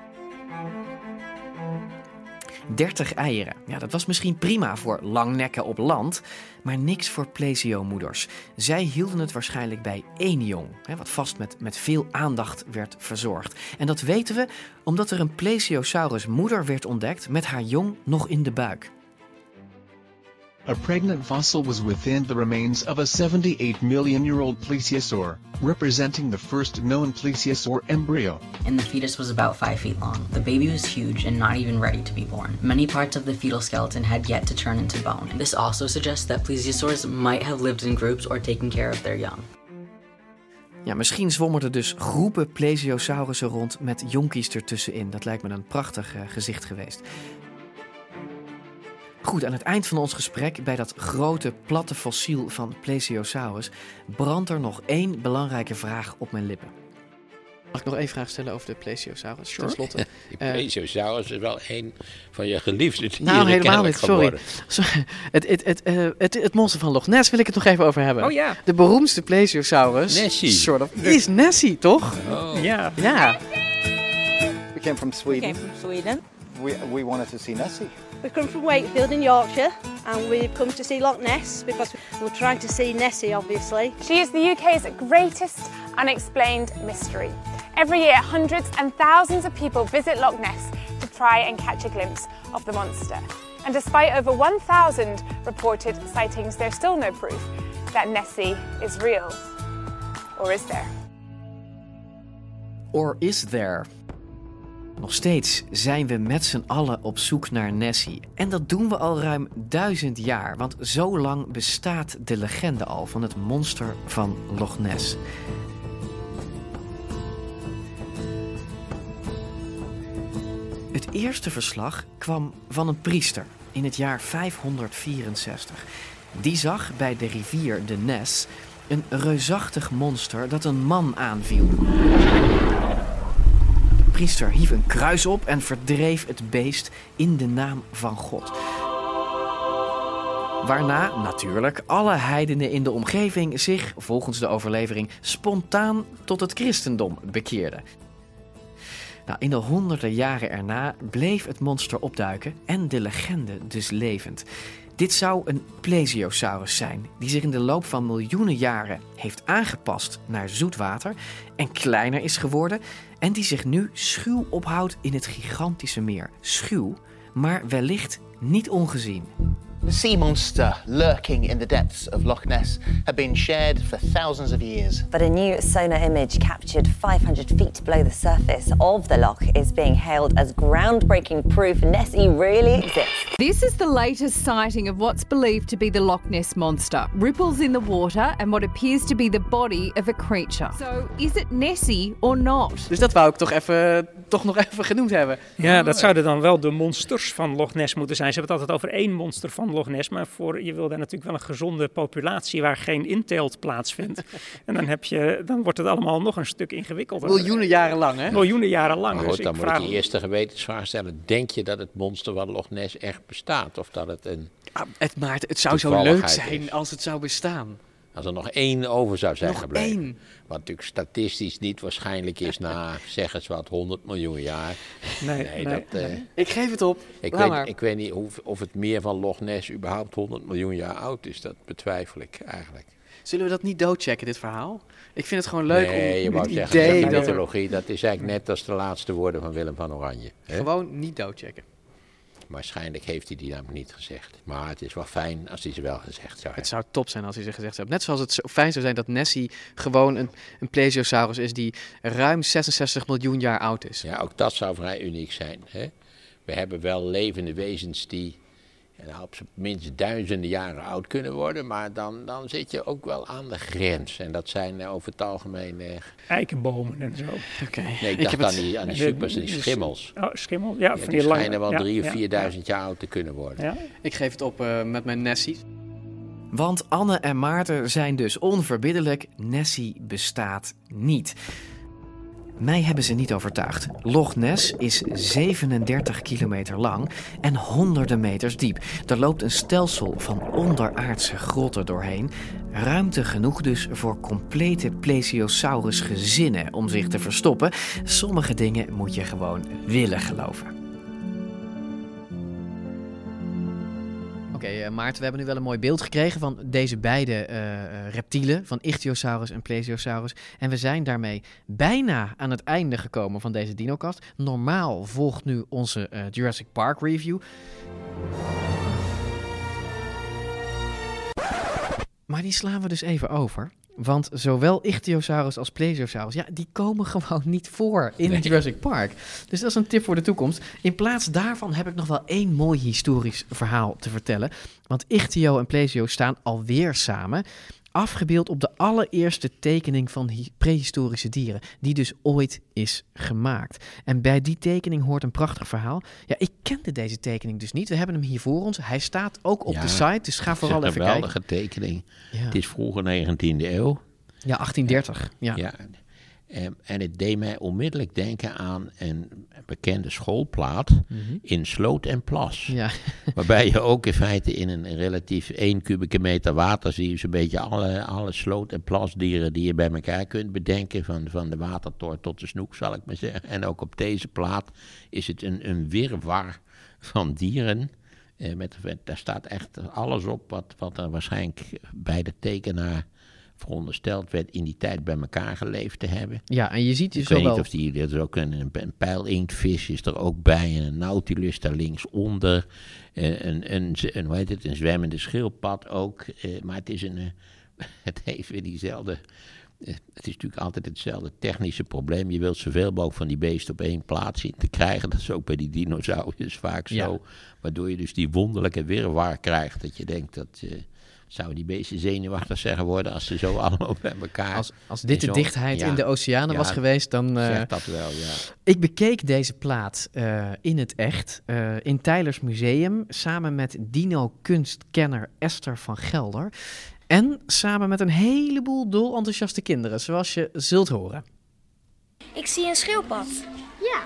dertig eieren. Ja, dat was misschien prima voor langnekken op land, maar niks voor plesiomoeders. Zij hielden het waarschijnlijk bij één jong, hè, wat vast met, met veel aandacht werd verzorgd. En dat weten we omdat er een plesiosaurus moeder werd ontdekt met haar jong nog in de buik. A pregnant fossil was within the remains of a seventy-eight million year old plesiosaur, representing the first known plesiosaur embryo. And the fetus was about five feet long. The baby was huge and not even ready to be born. Many parts of the fetal skeleton had yet to turn into bone. This also suggests that plesiosaurs might have lived in groups or taken care of their young. Ja, misschien zwommen er dus groepen plesiosaurussen rond met jonkies ertussenin. Dat lijkt me een prachtig uh, gezicht geweest. Goed, aan het eind van ons gesprek, bij dat grote platte fossiel van Plesiosaurus, brandt er nog één belangrijke vraag op mijn lippen. Mag ik nog één vraag stellen over de Plesiosaurus? Sure. Ten slotte. Die Plesiosaurus is wel een van je geliefde dieren. Nou, helemaal niet, sorry. sorry. Het, het, het, uh, het, het monster van Loch Ness wil ik het nog even over hebben. Oh ja. De beroemdste Plesiosaurus, Nessie. Sort of, is Nessie, toch? Oh. Ja. Ja. We came from Sweden. We came from Sweden. We, we wanted to see Nessie. We come from Wakefield in Yorkshire, and we've come to see Loch Ness because we're trying to see Nessie, obviously. She is the U K's greatest unexplained mystery. Every year, hundreds and thousands of people visit Loch Ness to try and catch a glimpse of the monster. And despite over one thousand reported sightings, there's still no proof that Nessie is real. Or is there? Or is there? Nog steeds zijn we met z'n allen op zoek naar Nessie. En dat doen we al ruim duizend jaar, want zo lang bestaat de legende al van het monster van Loch Ness. Het eerste verslag kwam van een priester in het jaar vijfhonderdvierenzestig. Die zag bij de rivier de Ness een reusachtig monster dat een man aanviel. De priester hief een kruis op en verdreef het beest in de naam van God. Waarna natuurlijk alle heidenen in de omgeving zich, volgens de overlevering, spontaan tot het christendom bekeerden. Nou, in de honderden jaren erna bleef het monster opduiken en de legende dus levend. Dit zou een plesiosaurus zijn, die zich in de loop van miljoenen jaren heeft aangepast naar zoet water en kleiner is geworden en die zich nu schuw ophoudt in het gigantische meer. Schuw, maar wellicht niet ongezien. The sea monster lurking in the depths of Loch Ness had been shared for thousands of years. But a new sonar image captured five hundred feet below the surface of the loch is being hailed as groundbreaking proof Nessie really exists. This is the latest sighting of what's believed to be the Loch Ness monster. Ripples in the water and what appears to be the body of a creature. So is it Nessie or not? Dus dat wou ik toch, even, toch nog even genoemd hebben. Ja, dat zouden dan wel de monsters van Loch Ness moeten zijn. Ze hebben het altijd over één monster van Loch Ness, maar voor, je wil daar natuurlijk wel een gezonde populatie waar geen inteelt plaatsvindt. En dan, heb je, dan wordt het allemaal nog een stuk ingewikkelder. Miljoenen jaren lang, hè? Miljoenen jaren lang. Maar goed, dus dan ik moet vraag... ik je eerste gewetensvraag stellen. Denk je dat het monster van Loch Ness echt bestaat? Of dat het een ah, het, Maarten, het zou zo leuk zijn is. als het zou bestaan. Als er nog één over zou zijn nog gebleven. Één. Wat natuurlijk statistisch niet waarschijnlijk is na, zeg eens wat, honderd miljoen jaar. Nee, nee, nee. dat, uh, ik geef het op. Ik weet, ik weet niet of, of het meer van Loch Ness überhaupt honderd miljoen jaar oud is. Dat betwijfel ik eigenlijk. Zullen we dat niet doodchecken, dit verhaal? Ik vind het gewoon leuk nee, om je wou het zeggen, idee dat dat mythologie, dat is eigenlijk net als de laatste woorden van Willem van Oranje. Hè? Gewoon niet doodchecken. Waarschijnlijk heeft hij die namelijk niet gezegd. Maar het is wel fijn als hij ze wel gezegd zou hebben. Het zou top zijn als hij ze gezegd zou hebben. Net zoals het zo fijn zou zijn dat Nessie gewoon een, een plesiosaurus is die ruim zesenzestig miljoen jaar oud is. Ja, ook dat zou vrij uniek zijn. Hè? We hebben wel levende wezens die nou, op zijn minst duizenden jaren oud kunnen worden. Maar dan, dan zit je ook wel aan de grens. En dat zijn uh, over het algemeen... Uh, eikenbomen en zo. Okay. Nee, ik, ik dacht aan die, aan die supers, die schimmels. Oh, schimmel, ja. ja van die, die schijnen lange, wel drie of ja, vierduizend ja. jaar oud te kunnen worden. Ja. Ik geef het op uh, met mijn Nessie. Want Anne en Maarten zijn dus onverbiddelijk. Nessie bestaat niet. Mij hebben ze niet overtuigd. Loch Ness is zevenendertig kilometer lang en honderden meters diep. Er loopt een stelsel van onderaardse grotten doorheen. Ruimte genoeg dus voor complete plesiosaurus gezinnen om zich te verstoppen. Sommige dingen moet je gewoon willen geloven. Oké, okay, uh, Maarten, we hebben nu wel een mooi beeld gekregen van deze beide uh, reptielen, van Ichthyosaurus en Plesiosaurus. En we zijn daarmee bijna aan het einde gekomen van deze dinocast. Normaal volgt nu onze uh, Jurassic Park review. Maar die slaan we dus even over. Want zowel Ichthyosaurus als Plesiosaurus, ja, die komen gewoon niet voor in nee. Jurassic Park. Dus dat is een tip voor de toekomst. In plaats daarvan heb ik nog wel één mooi historisch verhaal te vertellen. Want Ichthyo en Plesio staan alweer samen. afgebeeld op de allereerste tekening van hi- prehistorische dieren, die dus ooit is gemaakt. En bij die tekening hoort een prachtig verhaal. Ja, ik kende deze tekening dus niet. We hebben hem hier voor ons. Hij staat ook op Ja, de site, dus ga vooral het is even een kijken. geweldige tekening. Ja. Het is vroeger negentiende eeuw. Ja, achttien dertig. Ja. ja. En, en het deed mij onmiddellijk denken aan een bekende schoolplaat Mhm. in Sloot en Plas. Ja. Waarbij je ook in feite in een relatief één kubieke meter water zie je zo'n beetje alle, alle sloot- en plasdieren die je bij elkaar kunt bedenken. Van, van de watertoort tot de snoek, zal ik maar zeggen. En ook op deze plaat is het een, een wirwar van dieren. Eh, met, daar staat echt alles op wat, wat er waarschijnlijk bij de tekenaar verondersteld werd in die tijd bij elkaar geleefd te hebben. Ja, en je ziet dus Ik weet wel... niet of die, er is ook een, een, een pijlinktvis is er ook bij en een nautilus daar linksonder. Uh, een, een, een, hoe heet het, een zwemmende schildpad ook. Uh, maar het is een, uh, het heeft weer diezelfde... Uh, het is natuurlijk altijd hetzelfde technische probleem. Je wilt zoveel mogelijk van die beesten op één plaats zien te krijgen. Dat is ook bij die dinosauriërs vaak Ja. zo. Waardoor je dus die wonderlijke wirwar krijgt. Dat je denkt dat... Uh, Zouden die beesten zenuwachtig zeggen worden als ze zo allemaal bij elkaar... Als, als dit de zo, dichtheid ja, in de oceanen ja, was geweest, dan... Uh, Zeg dat wel, ja. Ik bekeek deze plaat uh, in het echt, uh, in Tylers Museum, samen met dino-kunstkenner Esther van Gelder. En samen met een heleboel dolenthousiaste kinderen, zoals je zult horen. Ik zie een schildpad. Ja.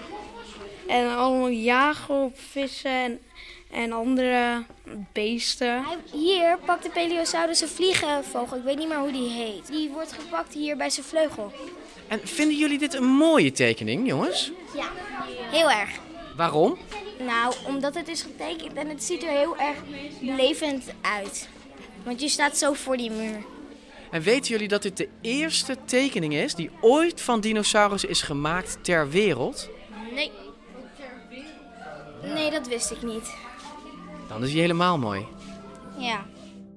En allemaal jagen op vissen en, en andere beesten. Hier pakt de Peleosaurus een vliegenvogel. Ik weet niet meer hoe die heet. Die wordt gepakt hier bij zijn vleugel. En vinden jullie dit een mooie tekening, jongens? Ja, heel erg. Waarom? Nou, omdat het is getekend en het ziet er heel erg levend uit. Want je staat zo voor die muur. En weten jullie dat dit de eerste tekening is die ooit van dinosaurus is gemaakt ter wereld? Nee. Nee, dat wist ik niet. Dan is hij helemaal mooi. Ja.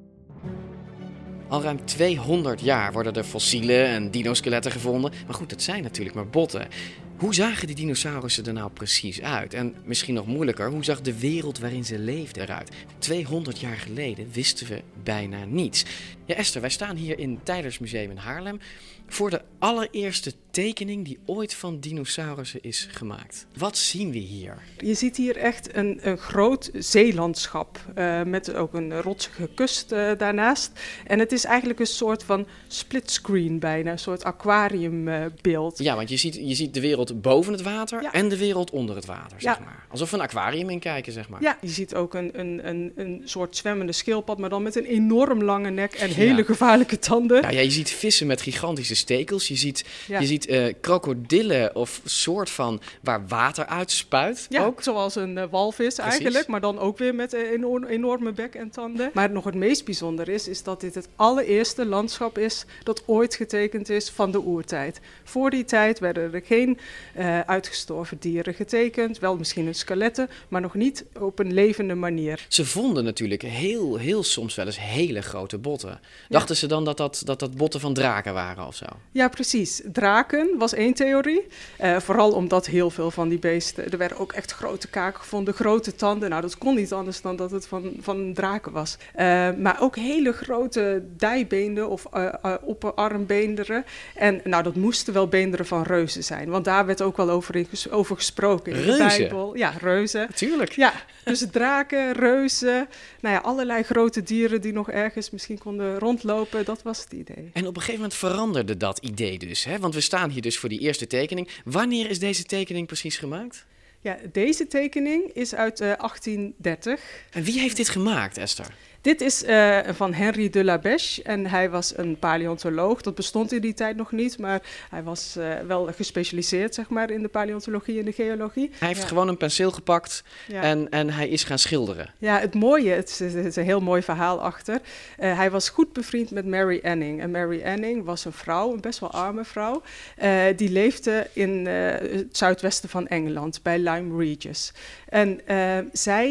Al ruim tweehonderd jaar worden er fossielen en dinoskeletten gevonden. Maar goed, dat zijn natuurlijk maar botten. Hoe zagen die dinosaurussen er nou precies uit? En misschien nog moeilijker, hoe zag de wereld waarin ze leefden eruit? tweehonderd jaar geleden wisten we bijna niets. Ja, Esther, wij staan hier in het Tylers Museum in Haarlem voor de allereerste tekening die ooit van dinosaurussen is gemaakt. Wat zien we hier? Je ziet hier echt een, een groot zeelandschap uh, met ook een rotsige kust uh, daarnaast. En het is eigenlijk een soort van splitscreen bijna, een soort aquariumbeeld. Uh, ja, want je ziet, je ziet de wereld boven het water ja. en de wereld onder het water, zeg ja. maar. Alsof we een aquarium in kijken, zeg maar. Ja, je ziet ook een, een, een, een soort zwemmende schildpad, maar dan met een enorm lange nek en hele ja. gevaarlijke tanden. Ja, ja, je ziet vissen met gigantische stekels. Je ziet, ja. je ziet uh, krokodillen of soort van waar water uitspuit. Ja, ook. zoals een uh, walvis Precies. eigenlijk, maar dan ook weer met een enorm, enorme bek en tanden. Maar nog het meest bijzonder is, is dat dit het allereerste landschap is dat ooit getekend is van de oertijd. Voor die tijd werden er geen uh, uitgestorven dieren getekend, wel misschien een skeletten, maar nog niet op een levende manier. Ze vonden natuurlijk heel, heel soms wel eens hele grote botten. Dachten ja. ze dan dat dat, dat dat botten van draken waren of zo? Ja, precies. Draken was één theorie. Uh, vooral omdat heel veel van die beesten... Er werden ook echt grote kaken gevonden, grote tanden. Nou, dat kon niet anders dan dat het van, van draken was. Uh, maar ook hele grote dijbeenden of uh, uh, opperarmbeenderen. En nou, dat moesten wel beenderen van reuzen zijn. Want daar werd ook wel over, in ges- over gesproken in reuzen? de Bijbel. Ja, reuzen. Tuurlijk. Ja, dus draken, reuzen. Nou ja, allerlei grote dieren die nog ergens misschien konden rondlopen. Dat was het idee. En op een gegeven moment veranderde dat idee dus, hè? Want we staan hier dus voor die eerste tekening. Wanneer is deze tekening precies gemaakt? Ja, deze tekening is uit uh, achttien dertig. En wie heeft dit gemaakt, Esther? Dit is uh, van Henri de la Beche en hij was een paleontoloog. Dat bestond in die tijd nog niet, maar hij was uh, wel gespecialiseerd zeg maar, in de paleontologie en de geologie. Hij heeft ja. gewoon een penseel gepakt ja. en, en hij is gaan schilderen. Ja, het mooie, het is, het is een heel mooi verhaal achter. Uh, hij was goed bevriend met Mary Anning. En Mary Anning was een vrouw, een best wel arme vrouw. Uh, die leefde in uh, het zuidwesten van Engeland, bij Lyme Regis. En uh, zij...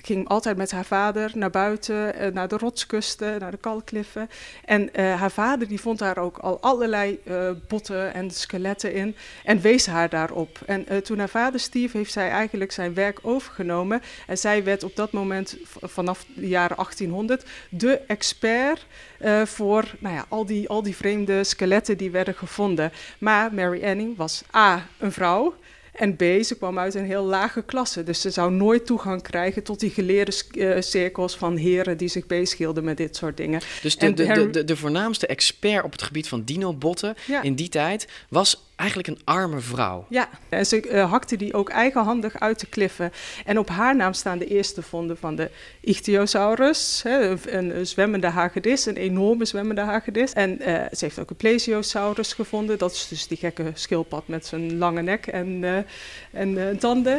ging altijd met haar vader naar buiten, uh, naar de rotskusten, naar de kalkkliffen. En uh, haar vader die vond daar ook al allerlei uh, botten en skeletten in en wees haar daarop. En uh, toen haar vader stierf, heeft zij eigenlijk zijn werk overgenomen. En zij werd op dat moment, v- vanaf de jaren achttienhonderd, de expert uh, voor nou ja, al, die, al die vreemde skeletten die werden gevonden. Maar Mary Anning was A, een vrouw. En B, ze kwam uit een heel lage klasse. Dus ze zou nooit toegang krijgen tot die geleerde uh, cirkels van heren die zich bezighielden met dit soort dingen. Dus de, de, de, de, de voornaamste expert op het gebied van dinobotten ja. in die tijd was eigenlijk een arme vrouw. Ja, en ze uh, hakte die ook eigenhandig uit de kliffen. En op haar naam staan de eerste vonden van de Ichthyosaurus, hè, een, een zwemmende hagedis, een enorme zwemmende hagedis. En uh, ze heeft ook een Plesiosaurus gevonden. Dat is dus die gekke schildpad met zijn lange nek en, uh, en uh, tanden.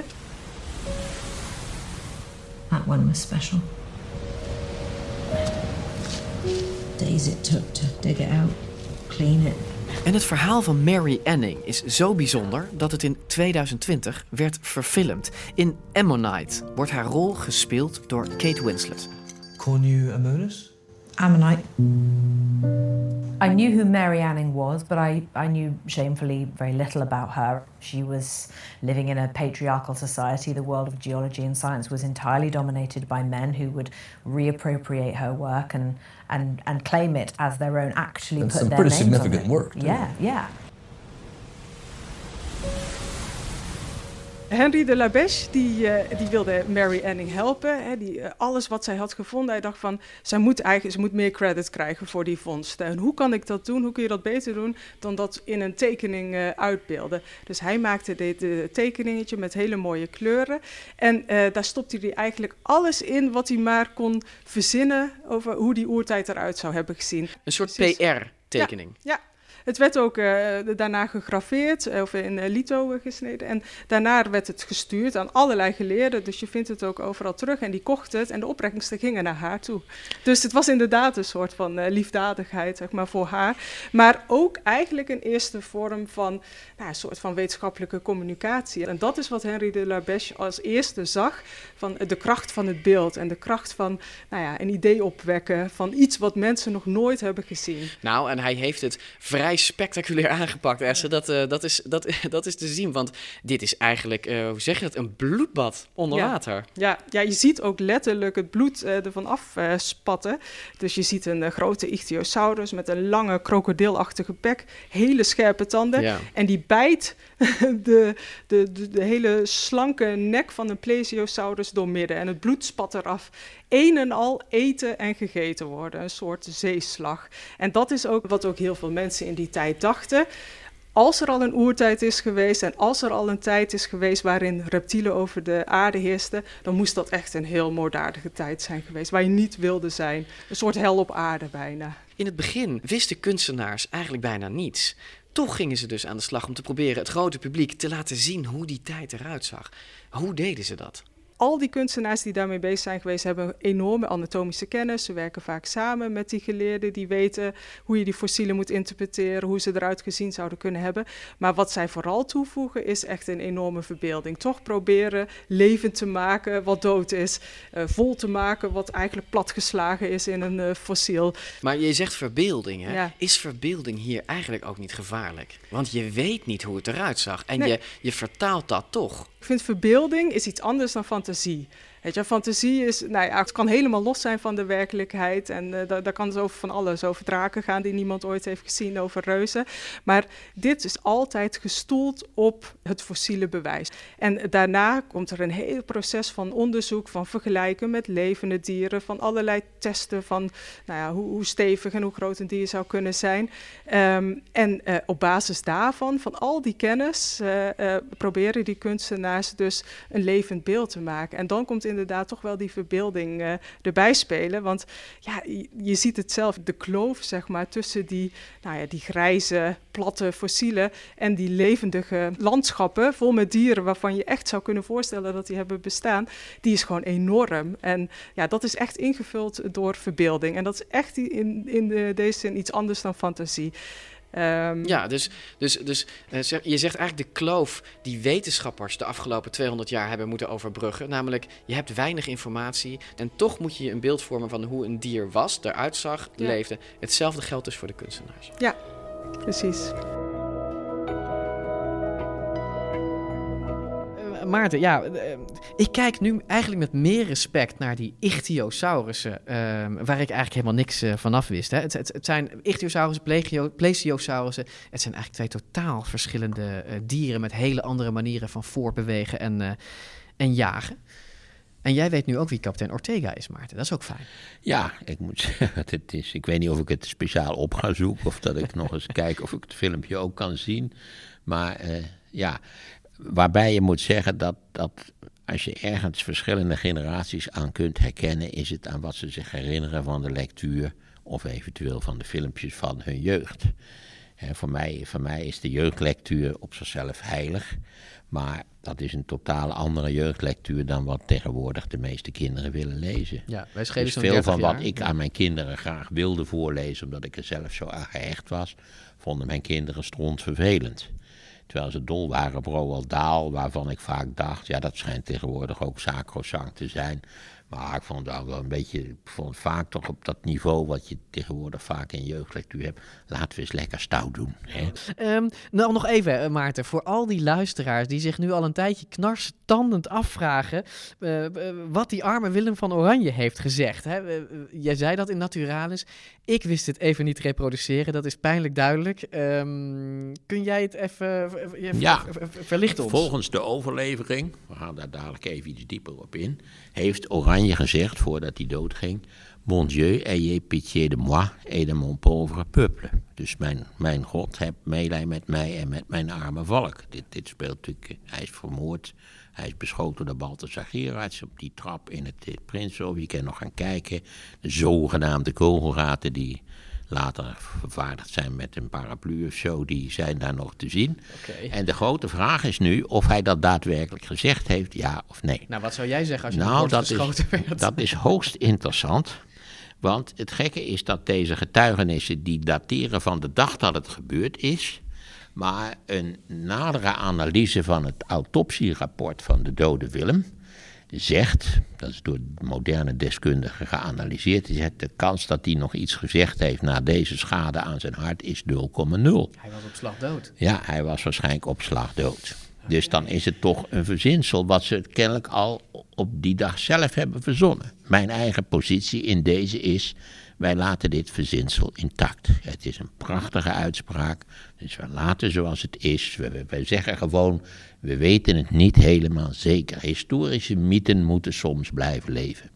That one was special. Days it took to dig it out, clean it. En het verhaal van Mary Anning is zo bijzonder dat het in tweeduizend twintig werd verfilmd. In Ammonite wordt haar rol gespeeld door Kate Winslet. Cornu Ammonus? Ammonite. I knew who Mary Anning was, but I, I knew shamefully very little about her. She was living in a patriarchal society. The world of geology and science was entirely dominated by men who would reappropriate her work and, and, and claim it as their own, actually and put some their pretty names significant on it. work. Too. Yeah, yeah. Henry de Labèche, die, uh, die wilde Mary Anning helpen. Hè, die, uh, alles wat zij had gevonden, hij dacht van, zij moet eigenlijk, ze moet meer credit krijgen voor die vondsten. En hoe kan ik dat doen? Hoe kun je dat beter doen dan dat in een tekening uh, uitbeelden? Dus hij maakte dit uh, tekeningetje met hele mooie kleuren. En uh, daar stopte hij eigenlijk alles in wat hij maar kon verzinnen over hoe die oertijd eruit zou hebben gezien. Een soort dus, P R-tekening. Ja, ja. Het werd ook uh, daarna gegraveerd, of in uh, litho uh, gesneden. En daarna werd het gestuurd aan allerlei geleerden. Dus je vindt het ook overal terug. En die kochten het en de opbrengsten gingen naar haar toe. Dus het was inderdaad een soort van uh, liefdadigheid, zeg maar, voor haar. Maar ook eigenlijk een eerste vorm van nou, een soort van wetenschappelijke communicatie. En dat is wat Henry de Labèche als eerste zag. Van de kracht van het beeld. En de kracht van nou ja, een idee opwekken. Van iets wat mensen nog nooit hebben gezien. Nou, en hij heeft het vrij spectaculair aangepakt, Esther. Dat, uh, dat, is, dat, dat is te zien, want dit is eigenlijk, uh, hoe zeg je dat, een bloedbad onder ja. water. Ja, ja, je ziet ook letterlijk het bloed uh, ervan afspatten. Uh, dus je ziet een uh, grote Ichthyosaurus met een lange krokodilachtige bek, hele scherpe tanden. Ja. En die bijt de, de, de, de hele slanke nek van een Plesiosaurus doormidden. En het bloed spat eraf. Een en al eten en gegeten worden, een soort zeeslag. En dat is ook wat ook heel veel mensen in die tijd dachten. Als er al een oertijd is geweest en als er al een tijd is geweest waarin reptielen over de aarde heersten, dan moest dat echt een heel moorddadige tijd zijn geweest, waar je niet wilde zijn. Een soort hel op aarde bijna. In het begin wisten kunstenaars eigenlijk bijna niets. Toch gingen ze dus aan de slag om te proberen het grote publiek te laten zien hoe die tijd eruit zag. Hoe deden ze dat? Al die kunstenaars die daarmee bezig zijn geweest, hebben enorme anatomische kennis. Ze werken vaak samen met die geleerden die weten hoe je die fossielen moet interpreteren, hoe ze eruit gezien zouden kunnen hebben. Maar wat zij vooral toevoegen is echt een enorme verbeelding. Toch proberen levend te maken wat dood is, uh, vol te maken wat eigenlijk platgeslagen is in een uh, fossiel. Maar je zegt verbeelding, hè? Ja. Is verbeelding hier eigenlijk ook niet gevaarlijk? Want je weet niet hoe het eruit zag en Nee. je, je vertaalt dat toch. Ik vind verbeelding is iets anders dan fantasie. Weet je, fantasie is, nou ja, het kan helemaal los zijn van de werkelijkheid. En uh, daar, daar kan het over van alles, over draken gaan die niemand ooit heeft gezien, over reuzen. Maar dit is altijd gestoeld op het fossiele bewijs. En daarna komt er een heel proces van onderzoek, van vergelijken met levende dieren, van allerlei testen van nou ja, hoe, hoe stevig en hoe groot een dier zou kunnen zijn. Um, en uh, op basis daarvan, van al die kennis, uh, uh, proberen die kunstenaars dus een levend beeld te maken. En dan komt inderdaad toch wel die verbeelding uh, erbij spelen. Want ja, je, je ziet het zelf, de kloof zeg maar tussen die, nou ja, die grijze, platte fossielen en die levendige landschappen vol met dieren waarvan je echt zou kunnen voorstellen dat die hebben bestaan, die is gewoon enorm. En ja, dat is echt ingevuld door verbeelding. En dat is echt in, in de, deze zin iets anders dan fantasie. Um, ja, dus, dus, dus uh, zeg, je zegt eigenlijk de kloof die wetenschappers de afgelopen tweehonderd jaar hebben moeten overbruggen. Namelijk, je hebt weinig informatie en toch moet je je een beeld vormen van hoe een dier was, eruit zag, ja. leefde. Hetzelfde geldt dus voor de kunstenaars. Ja, precies. Maarten, ja, uh, ik kijk nu eigenlijk met meer respect naar die ichthyosaurussen, uh, waar ik eigenlijk helemaal niks uh, vanaf wist. Hè. Het, het, het zijn ichthyosaurussen, plegio, plesiosaurussen. Het zijn eigenlijk twee totaal verschillende uh, dieren met hele andere manieren van voortbewegen en, uh, en jagen. En jij weet nu ook wie kapitein Ortega is, Maarten. Dat is ook fijn. Ja, ik moet zeggen, het is, ik weet niet of ik het speciaal op ga zoeken of dat ik nog eens kijk of ik het filmpje ook kan zien. Maar uh, ja... Waarbij je moet zeggen dat, dat als je ergens verschillende generaties aan kunt herkennen, is het aan wat ze zich herinneren van de lectuur of eventueel van de filmpjes van hun jeugd. He, voor mij, voor mij is de jeugdlectuur op zichzelf heilig, maar dat is een totaal andere jeugdlectuur dan wat tegenwoordig de meeste kinderen willen lezen. Ja, wij schreven dus zo'n veel van jaar. wat ik aan mijn kinderen graag wilde voorlezen, omdat ik er zelf zo aan gehecht was, vonden mijn kinderen strontvervelend. Terwijl ze dol waren op Roald Dahl, waarvan ik vaak dacht, ja, dat schijnt tegenwoordig ook sacrosanct te zijn. Maar ik vond het wel een beetje, ik vond het vaak toch op dat niveau wat je tegenwoordig vaak in jeugdlectuur hebt. Laten we eens lekker stout doen. Hè? Um, nou, nog even, Maarten, voor al die luisteraars die zich nu al een tijdje knarstandend afvragen uh, uh, wat die arme Willem van Oranje heeft gezegd. Hè? Uh, uh, jij zei dat in Naturalis. Ik wist het even niet reproduceren, dat is pijnlijk duidelijk. Um, kun jij het even uh, uh, ja, verlichten ons? Volgens de overlevering, we gaan daar dadelijk even iets dieper op in, heeft Oranje gezegd, voordat hij doodging, Mon Dieu, ayez pitié de moi et de mon pauvre peuple. Dus mijn, mijn God, heb meelij met mij en met mijn arme volk. Dit, dit speelt natuurlijk, hij is vermoord, hij is beschoten door de Balthasar Gerards op die trap in het, het Prinsenhof. Je kan nog gaan kijken, de zogenaamde kogelgaten die later vervaardigd zijn met een paraplu of zo, die zijn daar nog te zien. Okay. En de grote vraag is nu of hij dat daadwerkelijk gezegd heeft, ja of nee. Nou, wat zou jij zeggen als je nou, een borst geschoten is, werd? Dat is hoogst interessant. Want het gekke is dat deze getuigenissen die dateren van de dag dat het gebeurd is, maar een nadere analyse van het autopsierapport van de dode Willem zegt, dat is door moderne deskundigen geanalyseerd, die zegt de kans dat hij nog iets gezegd heeft na deze schade aan zijn hart is nul komma nul. Hij was op slag dood. Ja, hij was waarschijnlijk op slag dood. Dus dan is het toch een verzinsel wat ze kennelijk al op die dag zelf hebben verzonnen. Mijn eigen positie in deze is, wij laten dit verzinsel intact. Het is een prachtige uitspraak, dus we laten zoals het is. We, wij zeggen gewoon, we weten het niet helemaal zeker. Historische mythen moeten soms blijven leven.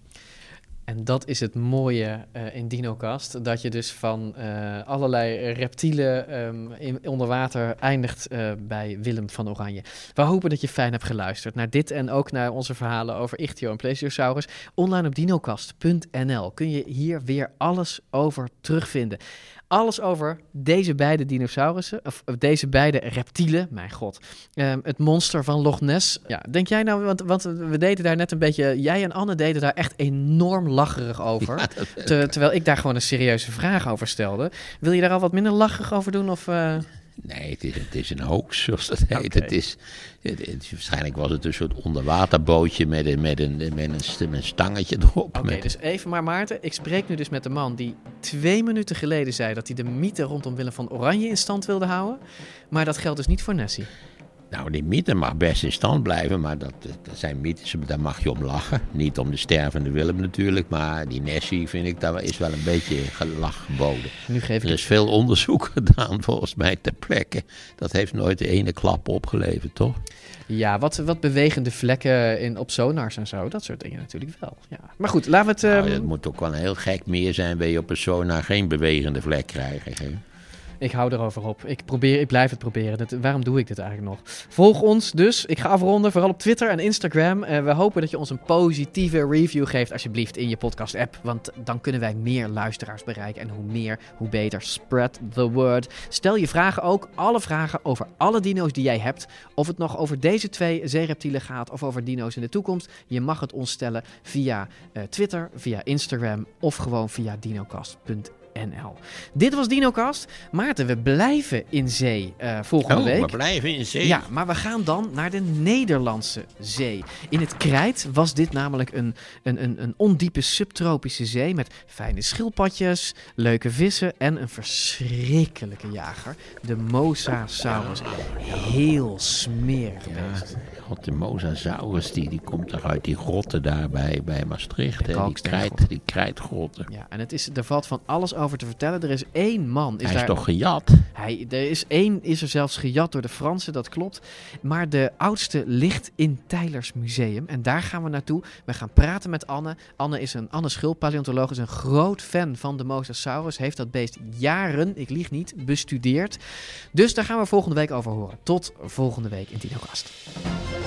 En dat is het mooie uh, in DinoCast, dat je dus van uh, allerlei reptielen um, in, onder water eindigt uh, bij Willem van Oranje. We hopen dat je fijn hebt geluisterd naar dit en ook naar onze verhalen over Ichthyos en Plesiosaurus. Online op dinocast punt n l kun je hier weer alles over terugvinden. Alles over deze beide dinosaurussen, of deze beide reptielen, mijn god. Um, het monster van Loch Ness. Ja, denk jij nou, want, want we deden daar net een beetje, jij en Anne deden daar echt enorm lacherig over. Ja, te, terwijl ik daar gewoon een serieuze vraag over stelde. Wil je daar al wat minder lacherig over doen? Of, uh... Nee, het is, het is een hoax, zoals dat heet. Okay. Het is, het, het, waarschijnlijk was het een soort onderwaterbootje met een, met een, met een, met een stangetje erop. Oké, okay, dus even maar Maarten, ik spreek nu dus met de man die twee minuten geleden zei dat hij de mythe rondom Willem van Oranje in stand wilde houden. Maar dat geldt dus niet voor Nessie. Nou, die mythe mag best in stand blijven, maar dat, dat zijn mythes, daar mag je om lachen. Niet om de stervende Willem natuurlijk, maar die Nessie vind ik, daar is wel een beetje gelach geboden. Nu geef ik er is veel onderzoek gedaan volgens mij ter plekke. Dat heeft nooit de ene klap opgeleverd, toch? Ja, wat, wat bewegende vlekken in, op sonars en zo, dat soort dingen natuurlijk wel. Ja. Maar goed, laten we het... Um... Nou, het moet ook wel een heel gek meer zijn, wil je op een sonar geen bewegende vlek krijgen, hè? Ik hou erover op. Ik, probeer, ik blijf het proberen. Dat, waarom doe ik dit eigenlijk nog? Volg ons dus. Ik ga afronden, vooral op Twitter en Instagram. Uh, we hopen dat je ons een positieve review geeft alsjeblieft in je podcast-app. Want dan kunnen wij meer luisteraars bereiken. En hoe meer, hoe beter. Spread the word. Stel je vragen ook. Alle vragen over alle dino's die jij hebt. Of het nog over deze twee zeereptielen gaat of over dino's in de toekomst. Je mag het ons stellen via uh, Twitter, via Instagram of gewoon via dinocast punt n l. n l. Dit was DinoCast. Maarten, we blijven in zee uh, volgende oh, week. we blijven in zee? Ja, maar we gaan dan naar de Nederlandse zee. In het Krijt was dit namelijk een, een, een, een ondiepe subtropische zee met fijne schildpadjes, leuke vissen en een verschrikkelijke jager, de Mosasaurus. Heel smerig beest. Ja, God, de Mosasaurus die, die komt er uit die grotten daar bij, bij Maastricht. Hè? Die, krijt, die krijtgrotten. Ja, en het is, er valt van alles over te vertellen. Er is één man. Is Hij daar, is toch gejat? Hij, er is één is er zelfs gejat door de Fransen, dat klopt. Maar de oudste ligt in Teylers Museum. En daar gaan we naartoe. We gaan praten met Anne. Anne is een Anne Schulp, paleontoloog, is een groot fan van de Mosasaurus. Heeft dat beest jaren, ik lieg niet, bestudeerd. Dus daar gaan we volgende week over horen. Tot volgende week in DinoCast.